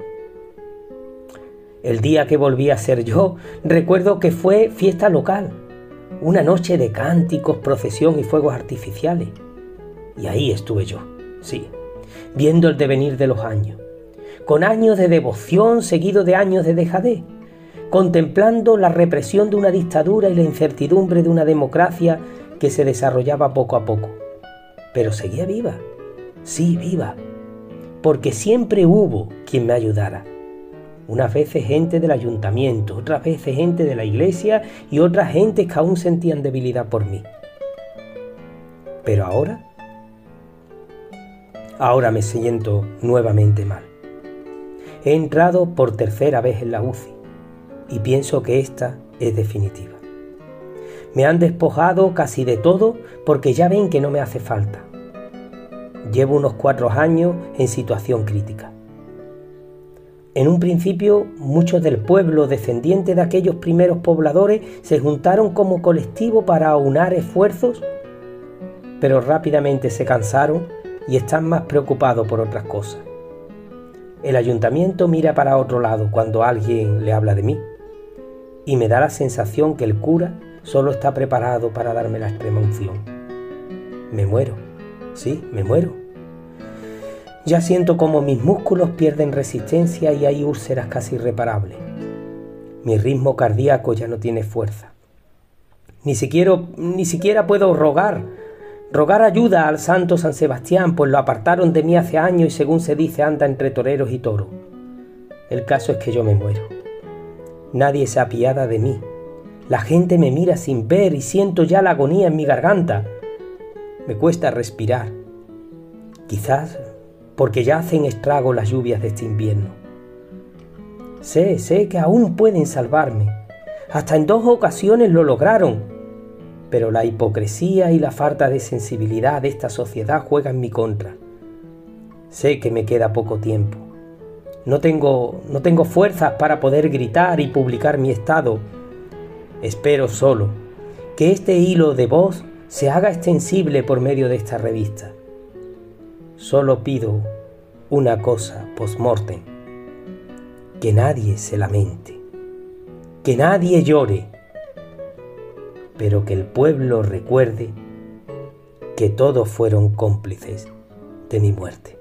Speaker 17: El día que volví a ser yo, recuerdo que fue fiesta local, una noche de cánticos, procesión y fuegos artificiales. Y ahí estuve yo, sí, viendo el devenir de los años, con años de devoción seguido de años de dejadez, contemplando la represión de una dictadura y la incertidumbre de una democracia que se desarrollaba poco a poco. Pero seguía viva, sí, viva, porque siempre hubo quien me ayudara. Unas veces gente del ayuntamiento, otras veces gente de la iglesia y otras gentes que aún sentían debilidad por mí. Pero ahora me siento nuevamente mal. He entrado por tercera vez en la UCI y pienso que esta es definitiva. Me han despojado casi de todo porque ya ven que no me hace falta. Llevo unos 4 años en situación crítica. En un principio, muchos del pueblo, descendientes de aquellos primeros pobladores, se juntaron como colectivo para aunar esfuerzos, pero rápidamente se cansaron y están más preocupados por otras cosas. El ayuntamiento mira para otro lado cuando alguien le habla de mí, y me da la sensación que el cura solo está preparado para darme la extrema unción. Me muero, sí, me muero. Ya siento como mis músculos pierden resistencia y hay úlceras casi irreparables. Mi ritmo cardíaco ya no tiene fuerza. Ni siquiera puedo rogar ayuda al santo San Sebastián, pues lo apartaron de mí hace años y según se dice anda entre toreros y toros. El caso es que yo me muero. Nadie se apiada de mí. La gente me mira sin ver y siento ya la agonía en mi garganta. Me cuesta respirar. Quizás porque ya hacen estrago las lluvias de este invierno. Sé que aún pueden salvarme. Hasta en 2 ocasiones lo lograron. Pero la hipocresía y la falta de sensibilidad de esta sociedad juegan en mi contra. Sé que me queda poco tiempo. No tengo fuerzas para poder gritar y publicar mi estado. Espero solo que este hilo de voz se haga extensible por medio de esta revista. Solo pido una cosa post-mortem: que nadie se lamente, que nadie llore, pero que el pueblo recuerde que todos fueron cómplices de mi muerte.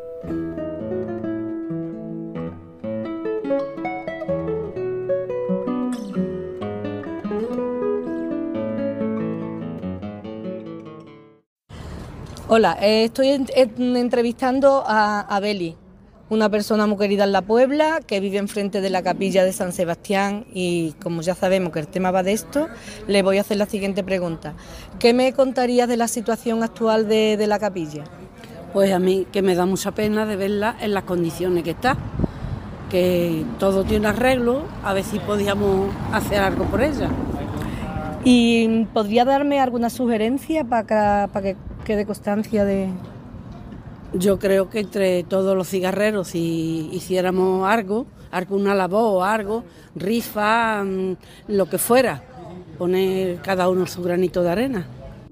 Speaker 9: Hola, estoy entrevistando a Beli, una persona muy querida en la Puebla, que vive enfrente de la capilla de San Sebastián, y como ya sabemos que el tema va de esto, le voy a hacer la siguiente pregunta. ¿Qué me contarías de la situación actual de la capilla?
Speaker 18: Pues a mí que me da mucha pena de verla en las condiciones que está, que todo tiene arreglo, a ver si podíamos hacer algo por ella.
Speaker 6: ¿Y podría darme alguna sugerencia para que quede constancia de...?
Speaker 18: Yo creo que entre todos los cigarreros, si hiciéramos algo, una labor o algo, rifa, lo que fuera, poner cada uno su granito de arena.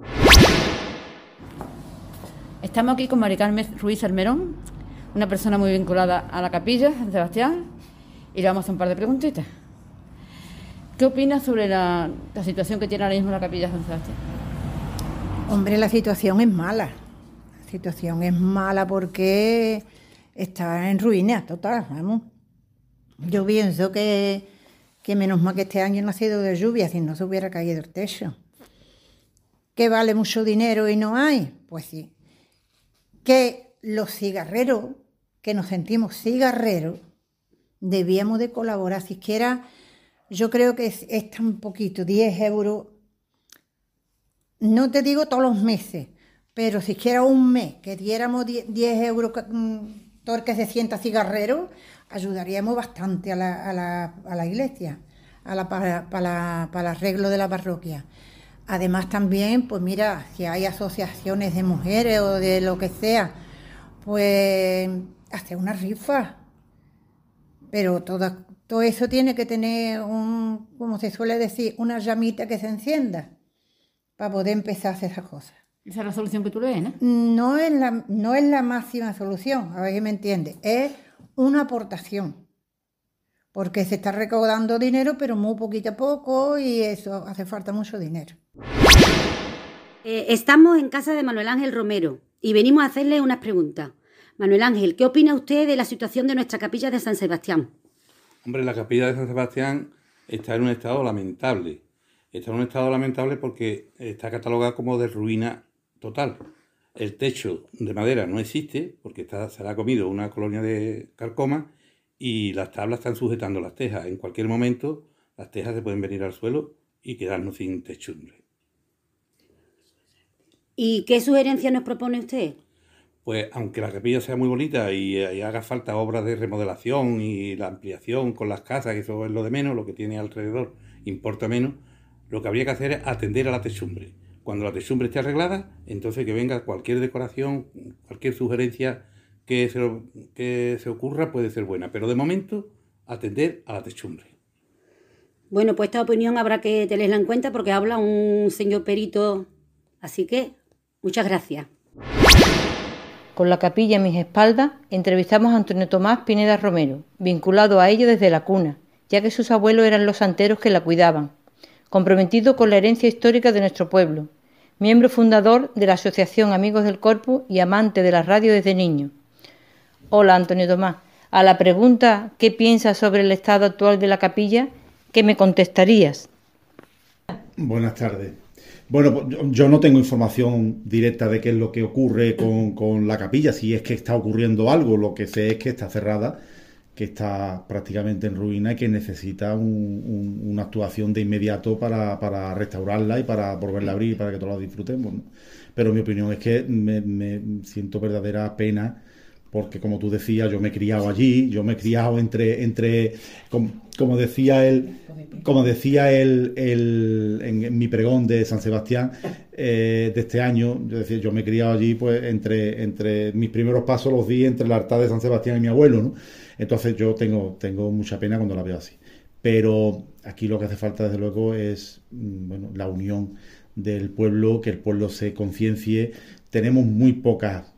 Speaker 19: Estamos aquí con Mari Carmen Ruiz Almerón, una persona muy vinculada a la capilla de San Sebastián, y le vamos a hacer un par de preguntitas. ¿Qué opinas sobre la situación que tiene ahora mismo la capilla de San Sebastián?
Speaker 11: Hombre, la situación es mala. La situación es mala porque está en ruina total, vamos. Yo pienso que menos mal que este año no ha sido de lluvia, si no se hubiera caído el techo. ¿Que vale mucho dinero y no hay? Pues sí. Que los cigarreros, que nos sentimos cigarreros, debíamos de colaborar. Siquiera, yo creo que es tan poquito, 10 euros, no te digo todos los meses, pero siquiera un mes, que diéramos 10 euros todo el que se sienta cigarrero, ayudaríamos bastante a la iglesia, para el arreglo de la parroquia. Además también, pues mira, si hay asociaciones de mujeres o de lo que sea, pues hacer una rifa. Pero todo eso tiene que tener como se suele decir, una llamita que se encienda para poder empezar a hacer esas cosas.
Speaker 19: Esa es la solución que tú le ves, ¿no?
Speaker 11: No es la máxima solución, a ver si me entiendes. Es una aportación. Porque se está recaudando dinero, pero muy poquito a poco, y eso hace falta mucho dinero.
Speaker 16: Estamos en casa de Manuel Ángel Romero y venimos a hacerle unas preguntas. Manuel Ángel, ¿qué opina usted de la situación de nuestra capilla de San Sebastián?
Speaker 20: Hombre, la capilla de San Sebastián está en un estado lamentable. Está en un estado lamentable porque está catalogada como de ruina total. El techo de madera no existe porque se la ha comido una colonia de carcoma, y las tablas están sujetando las tejas. En cualquier momento las tejas se pueden venir al suelo y quedarnos sin techumbre.
Speaker 16: ¿Y qué sugerencia nos propone usted?
Speaker 20: Pues aunque la capilla sea muy bonita y haga falta obras de remodelación y la ampliación con las casas, que eso es lo de menos, lo que tiene alrededor importa menos, lo que habría que hacer es atender a la techumbre. Cuando la techumbre esté arreglada, entonces que venga cualquier decoración, cualquier sugerencia que se ocurra puede ser buena, pero de momento atender a la techumbre.
Speaker 16: Bueno, pues esta opinión habrá que tenerla en cuenta porque habla un señor perito, así que muchas gracias.
Speaker 21: Con la capilla en mis espaldas, entrevistamos a Antonio Tomás Pineda Romero, vinculado a ello desde la cuna, ya que sus abuelos eran los santeros que la cuidaban, comprometido con la herencia histórica de nuestro pueblo, miembro fundador de la Asociación Amigos del Corpus y amante de la radio desde niño. Hola, Antonio Tomás. A la pregunta ¿qué piensas sobre el estado actual de la capilla?, ¿qué me contestarías?
Speaker 22: Buenas tardes. Bueno, yo no tengo información directa de qué es lo que ocurre con la capilla, si es que está ocurriendo algo. Lo que sé es que está cerrada, que está prácticamente en ruina y que necesita una actuación de inmediato para restaurarla y para volverla a abrir, para que todos la disfrutemos, ¿no? Pero mi opinión es que me siento verdadera pena, porque como tú decías, yo me he criado allí, yo me he criado entre como decía él en mi pregón de San Sebastián de este año, yo me he criado allí, pues entre mis primeros pasos los di entre el altar de San Sebastián y mi abuelo, ¿no? Entonces yo tengo mucha pena cuando la veo así. Pero aquí lo que hace falta, desde luego, es la unión del pueblo, que el pueblo se conciencie. Tenemos muy pocas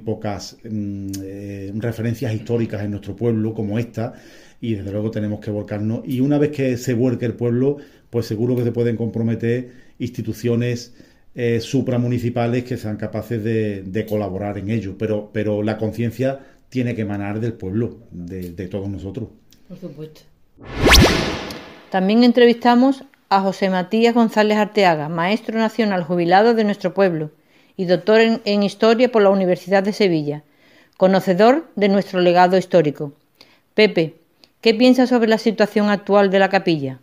Speaker 22: referencias históricas en nuestro pueblo como esta, y desde luego tenemos que volcarnos, y una vez que se vuelque el pueblo, pues seguro que se pueden comprometer instituciones supramunicipales que sean capaces de colaborar en ello, pero la conciencia tiene que emanar del pueblo, de todos nosotros.
Speaker 21: Por supuesto. También entrevistamos a José Matías González Arteaga, maestro nacional jubilado de nuestro pueblo y doctor en Historia por la Universidad de Sevilla, conocedor de nuestro legado histórico. Pepe, ¿qué piensas sobre la situación actual de la capilla?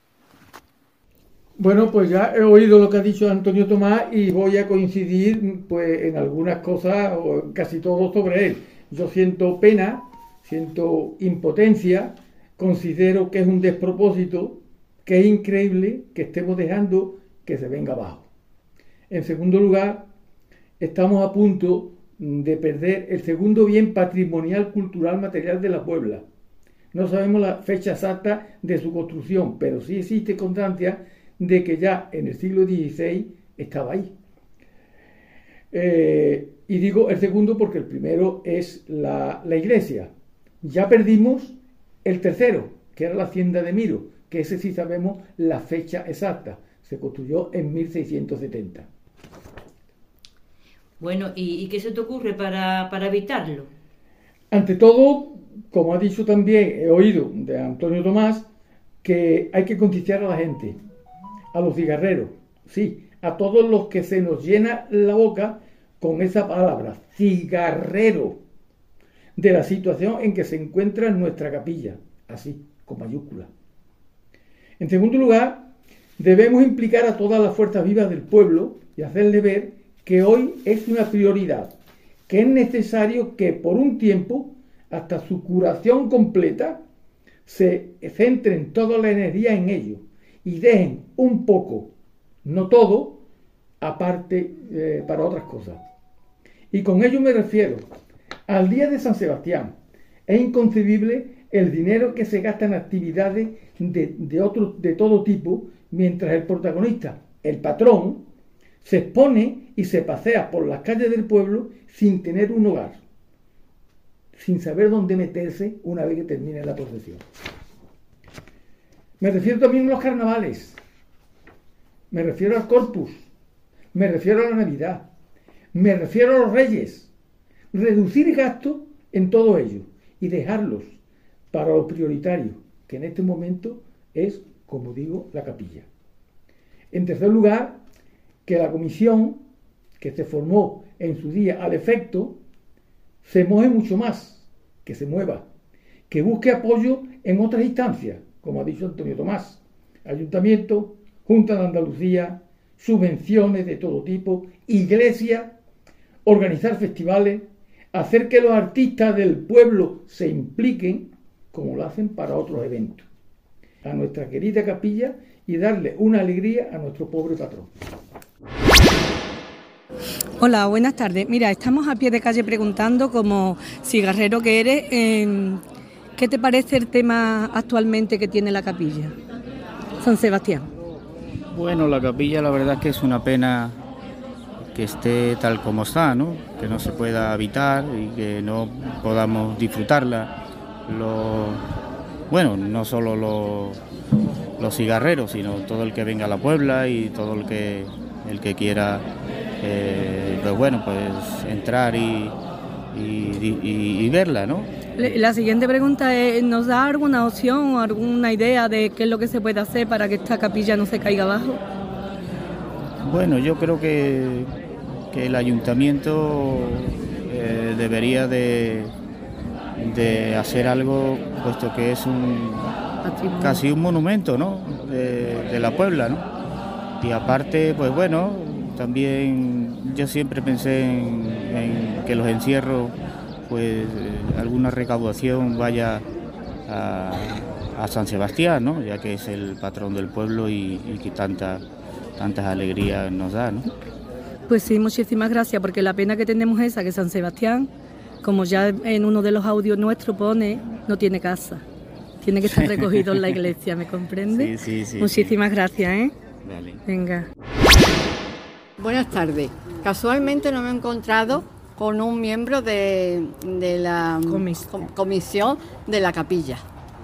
Speaker 23: Bueno, pues ya he oído lo que ha dicho Antonio Tomás y voy a coincidir pues en algunas cosas o casi todo sobre él. Yo siento pena siento impotencia, considero que es un despropósito, que es increíble que estemos dejando que se venga abajo. En segundo lugar, estamos a punto de perder el segundo bien patrimonial cultural material de la Puebla. No sabemos la fecha exacta de su construcción, pero sí existe constancia de que ya en el siglo XVI estaba ahí. Y digo el segundo porque el primero es la iglesia. Ya perdimos el tercero, que era la hacienda de Miro, que ese sí sabemos la fecha exacta. Se construyó en 1670.
Speaker 16: Bueno, ¿y qué se te ocurre para evitarlo?
Speaker 23: Ante todo, como ha dicho también, he oído de Antonio Tomás, que hay que concienciar a la gente, a los cigarreros, sí, a todos los que se nos llena la boca con esa palabra, cigarrero, de la situación en que se encuentra nuestra capilla, así, con mayúscula. En segundo lugar, debemos implicar a todas las fuerzas vivas del pueblo y hacerle ver que hoy es una prioridad, que es necesario que por un tiempo, hasta su curación completa, se centren toda la energía en ello y dejen un poco, no todo, aparte para otras cosas. Y con ello me refiero al día de San Sebastián. Es inconcebible el dinero que se gasta en actividades de todo tipo, mientras el protagonista, el patrón, se expone y se pasea por las calles del pueblo sin tener un hogar, sin saber dónde meterse una vez que termine la procesión. Me refiero también a los carnavales, me refiero al Corpus, me refiero a la Navidad, me refiero a los Reyes. Reducir gastos en todo ello y dejarlos para lo prioritario, que en este momento es, como digo, la capilla. En tercer lugar, que la comisión que se formó en su día al efecto se mueve mucho más, que se mueva, que busque apoyo en otras instancias, como ha dicho Antonio Tomás, Ayuntamiento, Junta de Andalucía, subvenciones de todo tipo, iglesia, organizar festivales, hacer que los artistas del pueblo se impliquen como lo hacen para otros eventos, a nuestra querida capilla y darle una alegría a nuestro pobre patrón.
Speaker 4: Hola, buenas tardes. Mira, estamos a pie de calle preguntando, como cigarrero que eres, ¿qué te parece el tema actualmente que tiene la capilla, San Sebastián?
Speaker 5: Bueno, la capilla la verdad es que es una pena que esté tal como está, ¿no? Que no se pueda habitar y que no podamos disfrutarla. Bueno, no solo los cigarreros, sino todo el que venga a la Puebla y todo el que quiera, pues bueno, pues entrar y verla, ¿no?
Speaker 4: La siguiente pregunta es, ¿nos da alguna opción o alguna idea de qué es lo que se puede hacer para que esta capilla no se caiga abajo?
Speaker 5: Bueno, yo creo que el ayuntamiento debería de hacer algo, puesto que es casi un monumento, ¿no? de la Puebla, ¿no? Y aparte, pues bueno, también yo siempre pensé en que los encierros, pues alguna recaudación vaya a San Sebastián, ¿no? Ya que es el patrón del pueblo y que tantas alegrías nos da, ¿no?
Speaker 4: Pues sí, muchísimas gracias, porque la pena que tenemos es esa, que San Sebastián, como ya en uno de los audios nuestros pone, no tiene casa. Tiene que estar recogido en la iglesia, ¿me comprende?
Speaker 5: Sí.
Speaker 4: Muchísimas gracias, ¿eh?
Speaker 5: Vale.
Speaker 4: Venga.
Speaker 7: Buenas tardes. Casualmente no me he encontrado con un miembro de la comisión de la capilla.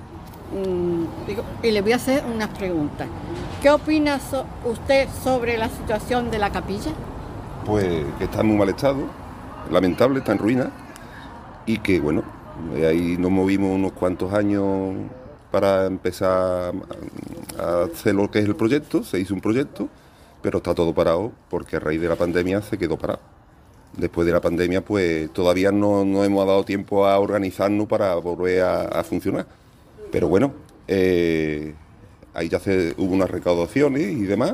Speaker 7: Y le voy a hacer unas preguntas. ¿Qué opina usted sobre la situación de la capilla?
Speaker 24: Pues que está en muy mal estado, lamentable, está en ruina, y que bueno, ahí nos movimos unos cuantos años para empezar a hacer lo que es el proyecto. Se hizo un proyecto, pero está todo parado porque a raíz de la pandemia se quedó parado. Después de la pandemia, pues todavía no hemos dado tiempo a organizarnos para volver a funcionar. Pero bueno, ahí ya hubo unas recaudaciones y demás,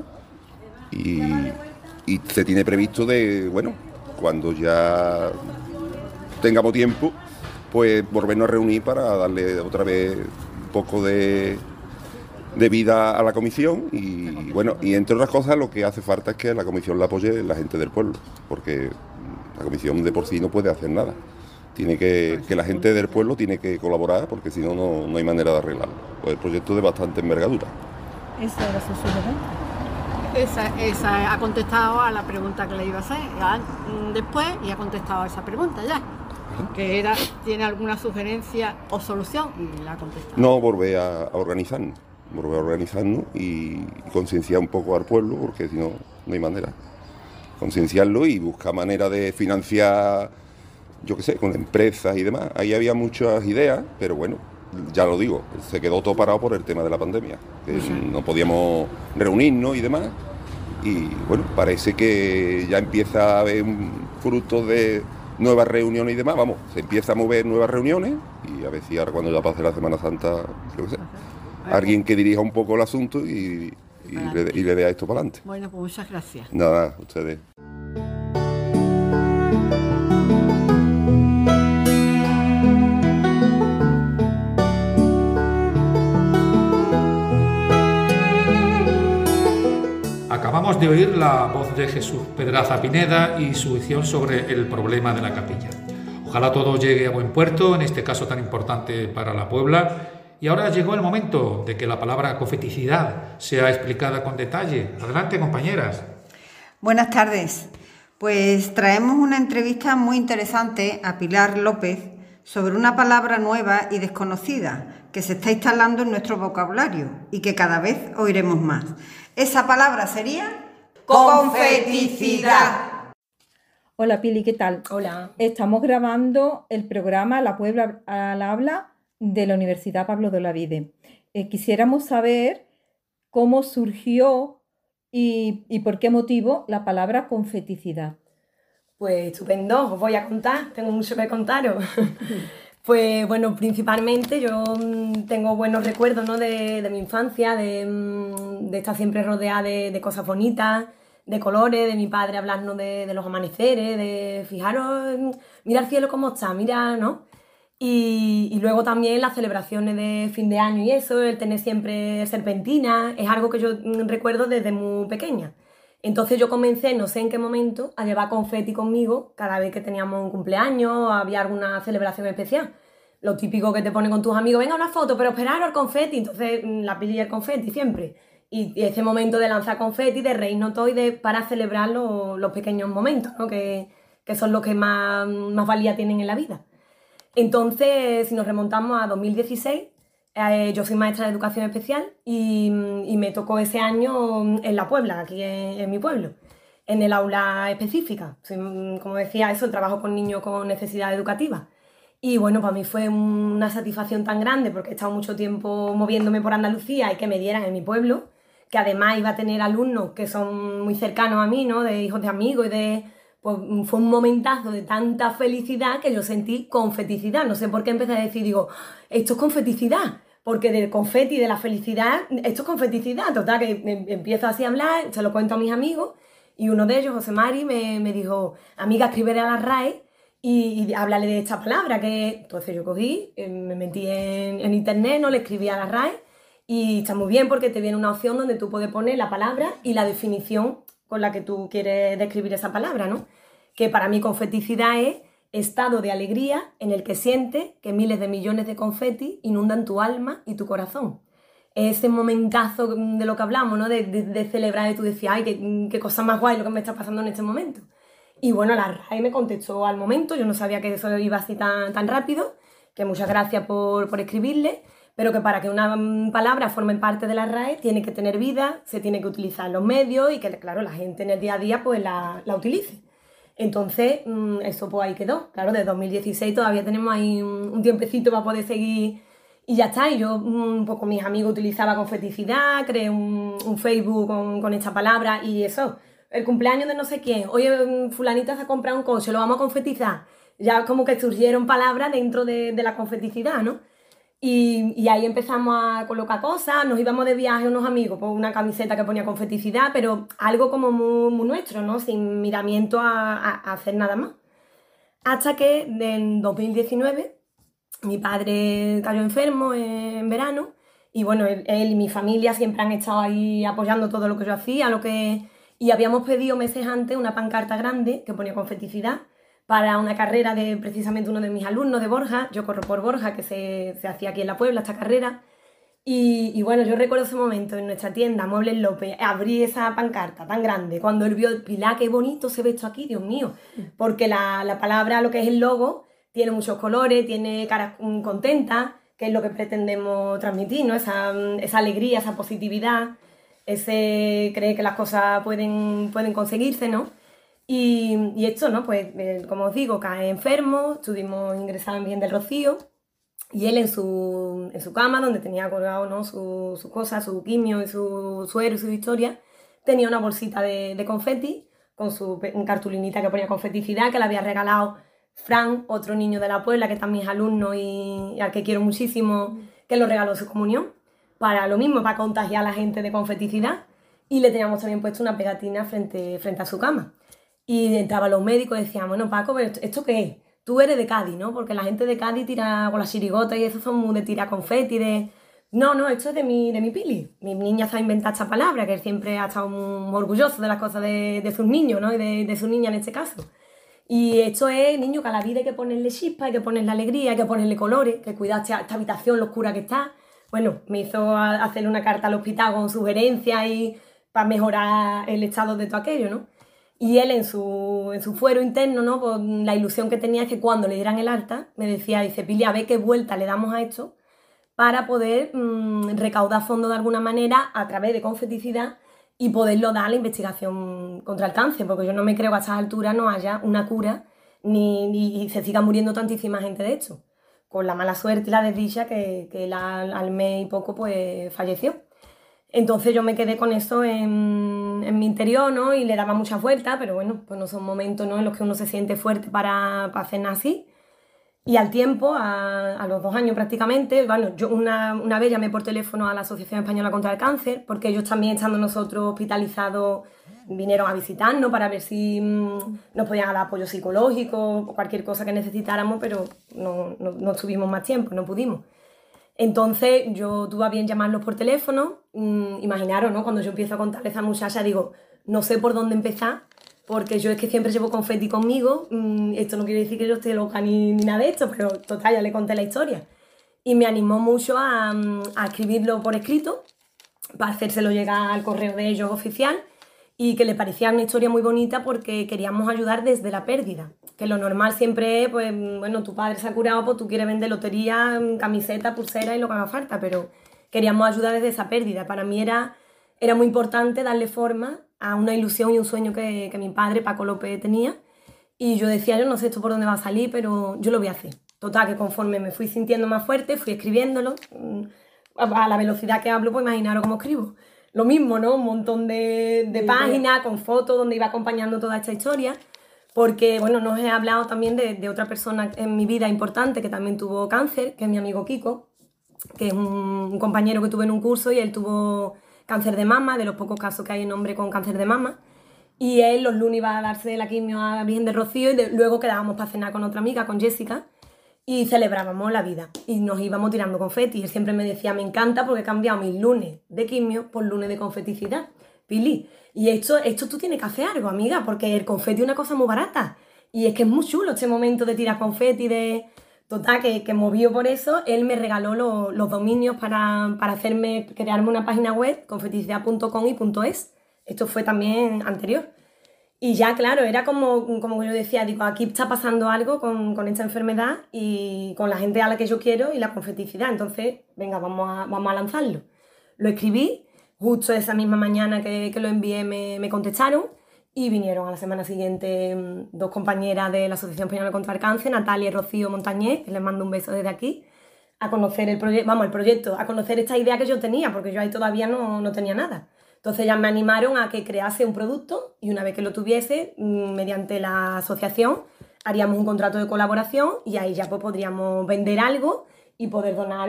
Speaker 24: y se tiene previsto de, bueno, cuando ya tengamos tiempo, pues volvernos a reunir para darle otra vez un poco de vida a la comisión y bueno, y entre otras cosas lo que hace falta es que la comisión la apoye la gente del pueblo, porque la comisión de por sí no puede hacer nada. Tiene que la gente del pueblo tiene que colaborar, porque si no, no hay manera de arreglarlo. Pues el proyecto es de bastante envergadura.
Speaker 21: Esa era su sugerencia.
Speaker 7: Esa ha contestado a la pregunta que le iba a hacer después y ha contestado a esa pregunta ya. Que era, ¿tiene alguna sugerencia o solución? Y la ha contestado.
Speaker 24: No, volver a organizarnos. Volver a organizarnos y concienciar un poco al pueblo, porque si no, no hay manera. Concienciarlo y buscar manera de financiar, yo qué sé, con empresas y demás. Ahí había muchas ideas, pero bueno, ya lo digo, se quedó todo parado por el tema de la pandemia, que no podíamos reunirnos y demás. Y bueno, parece que ya empieza a haber un fruto de nuevas reuniones y demás. Vamos, se empieza a mover nuevas reuniones y a ver si ahora cuando ya pase la Semana Santa, yo qué sé, alguien que dirija un poco el asunto y le dé a esto para adelante.
Speaker 7: Bueno, pues muchas gracias.
Speaker 24: Nada, ustedes.
Speaker 1: Acabamos de oír la voz de Jesús Pedraza Pineda y su visión sobre el problema de la capilla. Ojalá todo llegue a buen puerto en este caso tan importante para la Puebla. Y ahora llegó el momento de que la palabra confeticidad sea explicada con detalle. Adelante, compañeras.
Speaker 11: Buenas tardes. Pues traemos una entrevista muy interesante a Pilar López sobre una palabra nueva y desconocida que se está instalando en nuestro vocabulario y que cada vez oiremos más. Esa palabra sería confeticidad.
Speaker 21: Hola Pili, ¿qué tal?
Speaker 2: Hola.
Speaker 21: Estamos grabando el programa La Puebla al Habla de la Universidad Pablo de Olavide. Quisiéramos saber cómo surgió y por qué motivo la palabra confeticidad.
Speaker 2: Pues estupendo, os voy a contar, tengo mucho que contaros. Pues bueno, principalmente yo tengo buenos recuerdos, ¿no? de mi infancia, de estar siempre rodeada de cosas bonitas, de colores, de mi padre hablarnos de los amaneceres, de fijaros, mira el cielo cómo está, mira, ¿no? Y luego también las celebraciones de fin de año y eso, el tener siempre serpentinas, es algo que yo recuerdo desde muy pequeña. Entonces yo comencé, no sé en qué momento, a llevar confeti conmigo cada vez que teníamos un cumpleaños, había alguna celebración especial. Lo típico que te ponen con tus amigos, venga una foto, pero esperaros el confeti, entonces la pili y el confeti siempre. Y ese momento de lanzar confeti, de reírnos todo y para celebrar los pequeños momentos, ¿no? que son los que más valía tienen en la vida. Entonces, si nos remontamos a 2016, yo soy maestra de educación especial y me tocó ese año en La Puebla, aquí en mi pueblo, en el aula específica. Como decía, eso, trabajo con niños con necesidades educativas. Y bueno, para mí fue una satisfacción tan grande porque he estado mucho tiempo moviéndome por Andalucía y que me dieran en mi pueblo, que además iba a tener alumnos que son muy cercanos a mí, ¿no? De hijos de amigos y pues fue un momentazo de tanta felicidad que yo sentí confeticidad. No sé por qué empecé a decir, digo, esto es confeticidad, porque del confeti, de la felicidad, esto es confeticidad. Total, que empiezo así a hablar, se lo cuento a mis amigos, y uno de ellos, José Mari, me dijo, amiga, escríbele a la RAE y háblale de esta palabra. Entonces yo cogí, me metí en internet, no le escribí a la RAE, y está muy bien porque te viene una opción donde tú puedes poner la palabra y la definición con la que tú quieres describir esa palabra, ¿no? Que para mí confeticidad es estado de alegría en el que sientes que miles de millones de confetis inundan tu alma y tu corazón. Ese momentazo de lo que hablamos, ¿no? De celebrar, y tú decías, ay, qué cosa más guay lo que me está pasando en este momento. Y bueno, la RAE me contestó al momento, yo no sabía que eso iba así tan rápido, que muchas gracias por escribirle, pero que para que una palabra forme parte de la RAE tiene que tener vida, se tiene que utilizar en los medios y que, claro, la gente en el día a día pues la utilice. Entonces, eso pues ahí quedó. Claro, desde 2016 todavía tenemos ahí un tiempecito para poder seguir y ya está. Y yo, pues con mis amigos utilizaba confeticidad, creé un Facebook con esta palabra y eso. El cumpleaños de no sé quién, oye, fulanita se ha comprado un coche, lo vamos a confetizar. Ya como que surgieron palabras dentro de la confeticidad, ¿no? Y ahí empezamos a colocar cosas, nos íbamos de viaje unos amigos por una camiseta que ponía confeticidad, pero algo como muy nuestro, ¿no? Sin miramiento a hacer nada más. Hasta que en 2019 Mi padre cayó enfermo en verano y bueno, él y mi familia siempre han estado ahí apoyando todo lo que yo hacía, y habíamos pedido meses antes una pancarta grande que ponía confeticidad para una carrera de precisamente uno de mis alumnos de Borja. Yo corro por Borja, que se hacía aquí en La Puebla esta carrera. Y bueno, yo recuerdo ese momento en nuestra tienda, Muebles López, abrí esa pancarta tan grande, cuando él vio, Pilar, qué bonito se ve esto aquí, Dios mío, porque la palabra, lo que es el logo, tiene muchos colores, tiene caras contentas, que es lo que pretendemos transmitir, ¿no? Esa alegría, esa positividad, ese creer que las cosas pueden conseguirse, ¿no? Y esto, ¿no? Pues, como os digo, cae enfermo, estuvimos ingresados en Virgen del Rocío, y él en su cama, donde tenía colgado, ¿no? sus cosas, su quimio y su suero y su historia, tenía una bolsita de confeti con su cartulinita que ponía confeticidad, que le había regalado Fran, otro niño de La Puebla, que también es alumno y al que quiero muchísimo, que lo regaló su comunión, para lo mismo, para contagiar a la gente de confeticidad. Y le teníamos también puesto una pegatina frente a su cama. Y entraban los médicos y decían, bueno, Paco, ¿pero esto qué es? Tú eres de Cádiz, ¿no? Porque la gente de Cádiz tira con las chirigotas y eso son muy de tirar confeti, de... No, esto es de mi Pili. Mi niña sabe inventar esta palabra, que él siempre ha estado muy orgulloso de las cosas de sus niños, ¿no? Y de su niña en este caso. Y esto es, niño, que a la vida hay que ponerle chispa, hay que ponerle alegría, hay que ponerle colores, que cuidaste a esta habitación lo oscura que está. Bueno, me hizo hacerle una carta al hospital con sugerencias y para mejorar el estado de todo aquello, ¿no? Y él en su fuero interno, ¿no? Pues la ilusión que tenía es que cuando le dieran el alta, me decía, dice, Pili, a ver qué vuelta le damos a esto para poder recaudar fondos de alguna manera a través de confeticidad y poderlo dar a la investigación contra el cáncer, porque yo no me creo que a estas alturas no haya una cura ni se siga muriendo tantísima gente de esto, con la mala suerte y la desdicha que él al mes y poco pues falleció. Entonces yo me quedé con eso en mi interior, ¿no? Y le daba muchas vueltas, pero bueno, pues no son momentos, ¿no?, en los que uno se siente fuerte para hacer nada así. Y al tiempo, a los 2 años prácticamente, bueno, yo una vez llamé por teléfono a la Asociación Española contra el Cáncer, porque ellos también, estando nosotros hospitalizados, vinieron a visitarnos para ver si nos podían dar apoyo psicológico o cualquier cosa que necesitáramos, pero no tuvimos más tiempo, no pudimos. Entonces yo tuve a bien llamarlos por teléfono. Imaginaros, ¿no? Cuando yo empiezo a contarle a esa muchacha, digo, no sé por dónde empezar, porque yo es que siempre llevo confeti conmigo. Esto no quiere decir que yo esté loca ni nada de esto, pero total, ya le conté la historia. Y me animó mucho a escribirlo por escrito, para hacérselo llegar al correo de ellos oficial, y que le parecía una historia muy bonita porque queríamos ayudar desde la pérdida. Que lo normal siempre es, pues, bueno, tu padre se ha curado, pues tú quieres vender lotería, camiseta, pulsera y lo que haga falta, pero queríamos ayudar desde esa pérdida. Para mí era muy importante darle forma a una ilusión y un sueño que mi padre, Paco López, tenía. Y yo decía, yo no sé esto por dónde va a salir, pero yo lo voy a hacer. Total, que conforme me fui sintiendo más fuerte, fui escribiéndolo. A la velocidad que hablo, pues imaginaros cómo escribo. Lo mismo, ¿no? Un montón de páginas con fotos donde iba acompañando toda esta historia. Porque, bueno, nos he hablado también de otra persona en mi vida importante que también tuvo cáncer, que es mi amigo Kiko, que es un compañero que tuve en un curso, y él tuvo cáncer de mama, de los pocos casos que hay en hombre con cáncer de mama. Y él los lunes iba a darse la quimio a Virgen del Rocío y luego quedábamos para cenar con otra amiga, con Jessica, y celebrábamos la vida. Y nos íbamos tirando confeti. Y él siempre me decía, me encanta porque he cambiado mis lunes de quimio por lunes de confeticidad. Pili, y esto tú tienes que hacer algo, amiga, porque el confeti es una cosa muy barata. Y es que es muy chulo este momento de tirar confeti, de... Total, que movido por eso, él me regaló los dominios para crearme una página web, confeticidad.com y .es. Esto fue también anterior. Y ya, claro, era como yo decía, digo, aquí está pasando algo con esta enfermedad y con la gente a la que yo quiero y la confeticidad. Entonces, venga, vamos a lanzarlo. Lo escribí, justo esa misma mañana que lo envié me contestaron y vinieron a la semana siguiente 2 compañeras de la Asociación Española contra el Cáncer, Natalia y Rocío Montañés, que les mando un beso desde aquí, a conocer el proyecto, a conocer esta idea que yo tenía, porque yo ahí todavía no tenía nada. Entonces ya me animaron a que crease un producto y una vez que lo tuviese, mediante la asociación, haríamos un contrato de colaboración y ahí ya pues podríamos vender algo y poder donar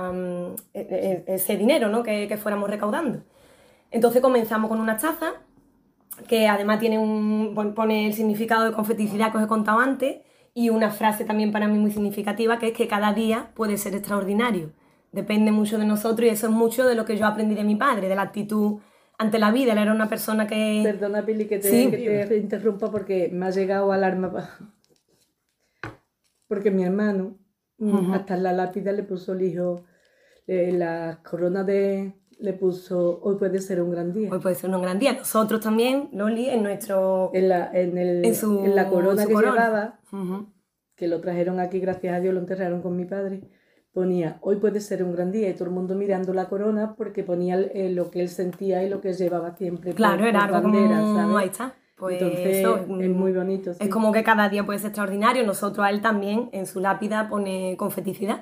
Speaker 2: ese dinero, ¿no?, que fuéramos recaudando. Entonces comenzamos con una taza que además pone el significado de confeticidad que os he contado antes, y una frase también para mí muy significativa, que es que cada día puede ser extraordinario. Depende mucho de nosotros y eso es mucho de lo que yo aprendí de mi padre, de la actitud ante la vida. Él era una persona que...
Speaker 10: Perdona, Pili, que te interrumpa porque me ha llegado alarma. Porque mi hermano, hasta en la lápida le puso el hijo, la corona le puso, hoy puede ser un gran día.
Speaker 2: Hoy puede ser un gran día. Nosotros también, Loli, en nuestro...
Speaker 10: En la corona que llevaba, que lo trajeron aquí, gracias a Dios, lo enterraron con mi padre, ponía, hoy puede ser un gran día, y todo el mundo mirando la corona porque ponía lo que él sentía y lo que llevaba siempre.
Speaker 2: Claro, era algo
Speaker 10: bandera,
Speaker 2: como...
Speaker 10: ¿sabes?
Speaker 2: Ahí está. Pues
Speaker 10: entonces
Speaker 2: eso,
Speaker 10: es muy bonito. Sí.
Speaker 2: Es como que cada día puede ser extraordinario. Nosotros a él también en su lápida pone confeticidad,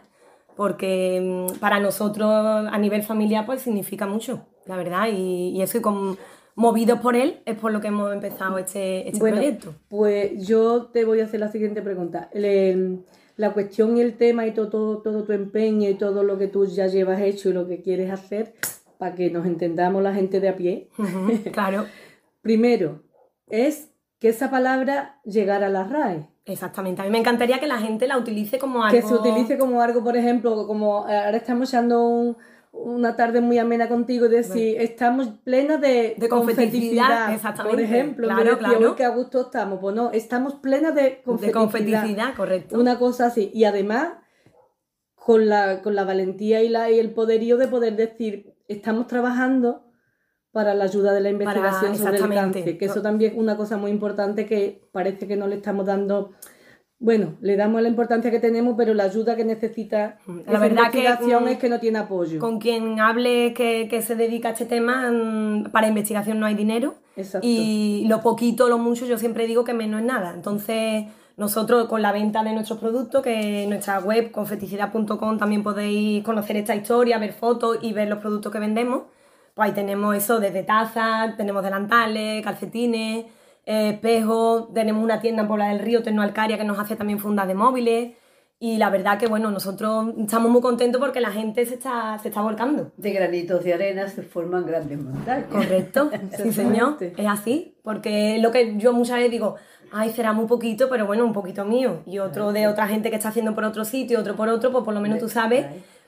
Speaker 2: porque para nosotros a nivel familiar pues significa mucho, la verdad, y eso, y movidos por él es por lo que hemos empezado este proyecto.
Speaker 10: Pues yo te voy a hacer la siguiente pregunta. La cuestión y el tema y todo tu empeño y todo lo que tú ya llevas hecho y lo que quieres hacer, para que nos entendamos la gente de a pie.
Speaker 2: Claro.
Speaker 10: Primero, es que esa palabra llegara a la RAE.
Speaker 2: Exactamente, a mí me encantaría que la gente la utilice como algo...
Speaker 10: Que se utilice como algo, por ejemplo, como ahora estamos echando una tarde muy amena contigo y decir, estamos plenas de confeticidad,
Speaker 2: exactamente.
Speaker 10: Por ejemplo,
Speaker 2: claro.
Speaker 10: Hoy que a gusto estamos, pues no, estamos plenas de confeticidad.
Speaker 2: Correcto.
Speaker 10: Una cosa así, y además con la valentía y el poderío de poder decir, estamos trabajando para la ayuda de la investigación sobre el cáncer, que eso también es una cosa muy importante que parece que no le estamos dando... Bueno, le damos la importancia que tenemos, pero la ayuda que necesita
Speaker 2: la verdad
Speaker 10: investigación es que no tiene apoyo.
Speaker 2: Con quien hable que se dedica a este tema, para investigación no hay dinero.
Speaker 10: Exacto.
Speaker 2: Y lo poquito, lo mucho, yo siempre digo que menos es nada. Entonces, nosotros con la venta de nuestros productos, que en nuestra web, confeticidad.com, también podéis conocer esta historia, ver fotos y ver los productos que vendemos. Pues ahí tenemos eso, desde tazas, tenemos delantales, calcetines, espejos, tenemos una tienda en Puebla del Río, Tecnoalcaria, que nos hace también fundas de móviles, y la verdad que bueno, nosotros estamos muy contentos porque la gente se está volcando.
Speaker 12: De granitos de arena se forman grandes montañas.
Speaker 2: Correcto, sí señor, es así, porque lo que yo muchas veces digo, ay, será muy poquito, pero bueno, un poquito mío, y otro de otra gente que está haciendo por otro sitio, otro por otro, pues por lo menos tú sabes.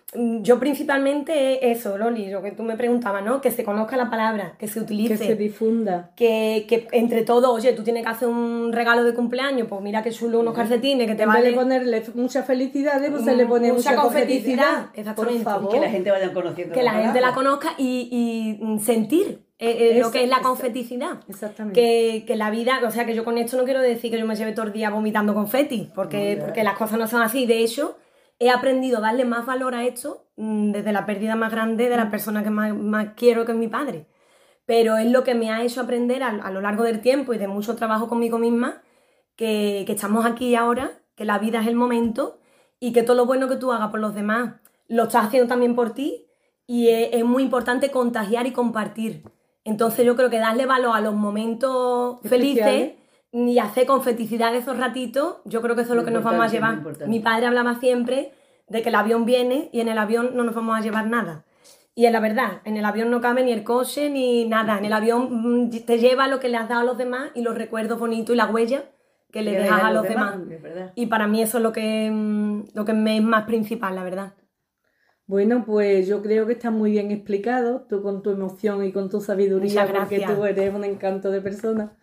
Speaker 2: Yo principalmente eso, Loli, lo que tú me preguntabas, ¿no? Que se conozca la palabra, que se utilice.
Speaker 10: Que se difunda.
Speaker 2: Que entre todos, oye, tú tienes que hacer un regalo de cumpleaños, pues mira que chulo unos calcetines que te
Speaker 10: vale. En vez de ponerle muchas felicidades, pues se le pone mucha confeticidad.
Speaker 2: Exactamente.
Speaker 12: Por favor. Que la gente vaya conociendo.
Speaker 2: Que la gente la conozca y sentir lo que es la confeticidad.
Speaker 10: Exactamente.
Speaker 2: Que la vida, o sea, que yo con esto no quiero decir que yo me lleve todo el día vomitando confeti, porque las cosas no son así. De hecho, he aprendido a darle más valor a esto desde la pérdida más grande de la persona que más quiero, que es mi padre. Pero es lo que me ha hecho aprender a lo largo del tiempo y de mucho trabajo conmigo misma, que estamos aquí ahora, que la vida es el momento y que todo lo bueno que tú hagas por los demás lo estás haciendo también por ti, y es muy importante contagiar y compartir. Entonces yo creo que darle valor a los momentos felices y hacer confeticidad de esos ratitos, yo creo que eso es lo que nos vamos a llevar. Mi padre hablaba siempre de que el avión viene y en el avión no nos vamos a llevar nada. Y es la verdad, en el avión no cabe ni el coche ni nada. En el avión te lleva lo que le has dado a los demás y los recuerdos bonitos y la huella que le dejas a los demás. Y para mí eso es lo que me es más principal, la verdad.
Speaker 10: Bueno, pues yo creo que está muy bien explicado, tú con tu emoción y con tu sabiduría, porque tú eres un encanto de persona.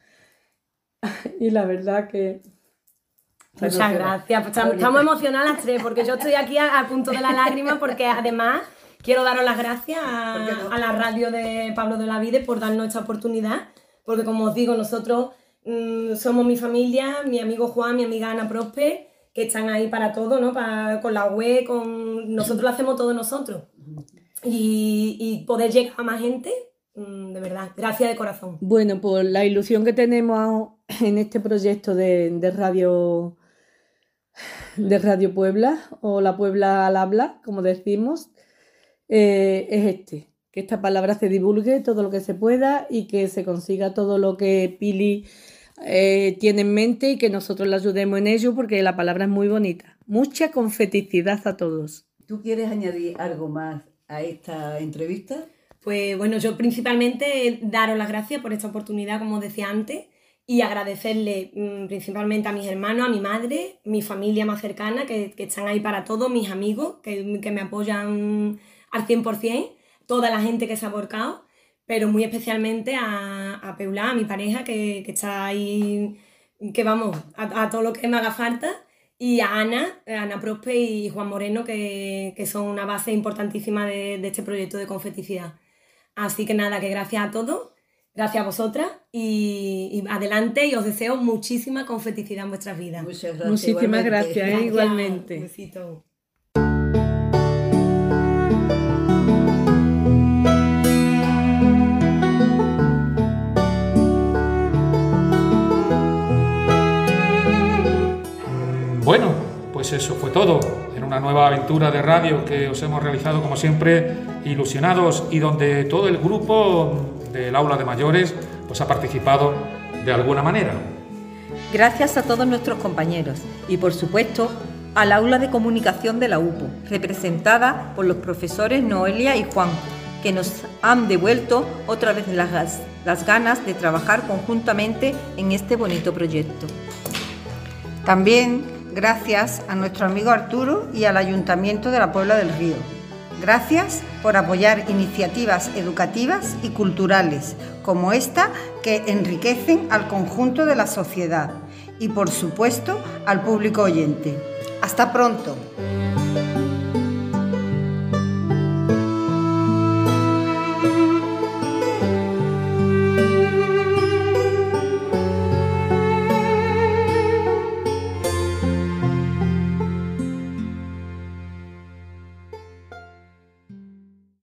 Speaker 10: Y la verdad que...
Speaker 2: Muchas gracias. Estamos emocionadas las tres, porque yo estoy aquí a punto de la lágrima, porque además quiero daros las gracias a la radio de Pablo de Olavide por darnos esta oportunidad, porque como os digo, nosotros somos mi familia, mi amigo Juan, mi amiga Ana Prosper, que están ahí para todo, ¿no? Con la web, nosotros lo hacemos todo nosotros. Y poder llegar a más gente, de verdad, gracias de corazón.
Speaker 10: Bueno, pues la ilusión que tenemos en este proyecto de Radio Puebla, o la Puebla al habla, como decimos, es que esta palabra se divulgue todo lo que se pueda y que se consiga todo lo que Pili tiene en mente y que nosotros le ayudemos en ello, porque la palabra es muy bonita. Mucha confeticidad a todos.
Speaker 12: ¿Tú quieres añadir algo más a esta entrevista?
Speaker 2: Pues bueno, yo principalmente daros las gracias por esta oportunidad, como decía antes, y agradecerle principalmente a mis hermanos, a mi madre, mi familia más cercana, que están ahí para todo, mis amigos, que me apoyan al 100%, toda la gente que se ha volcado, pero muy especialmente a Peulá, a mi pareja, que está ahí, que vamos, a todo lo que me haga falta, y a Ana Prospe y Juan Moreno, que son una base importantísima de este proyecto de confeticidad. Así que nada, que gracias a todos, gracias a vosotras y adelante, y os deseo muchísima confeticidad en vuestras vidas.
Speaker 12: Muchas gracias.
Speaker 10: Muchísimas gracias, igualmente.
Speaker 2: Un besito.
Speaker 1: Bueno, pues eso fue todo en una nueva aventura de radio que os hemos realizado como siempre ilusionados y donde todo el grupo del aula de mayores pues ha participado de alguna manera.
Speaker 8: Gracias a todos nuestros compañeros y por supuesto al aula de comunicación de la UPO, representada por los profesores Noelia y Juan, que nos han devuelto otra vez las ganas de trabajar conjuntamente en este bonito proyecto.
Speaker 11: También gracias a nuestro amigo Arturo y al Ayuntamiento de la Puebla del Río. Gracias por apoyar iniciativas educativas y culturales como esta que enriquecen al conjunto de la sociedad y, por supuesto, al público oyente. ¡Hasta pronto!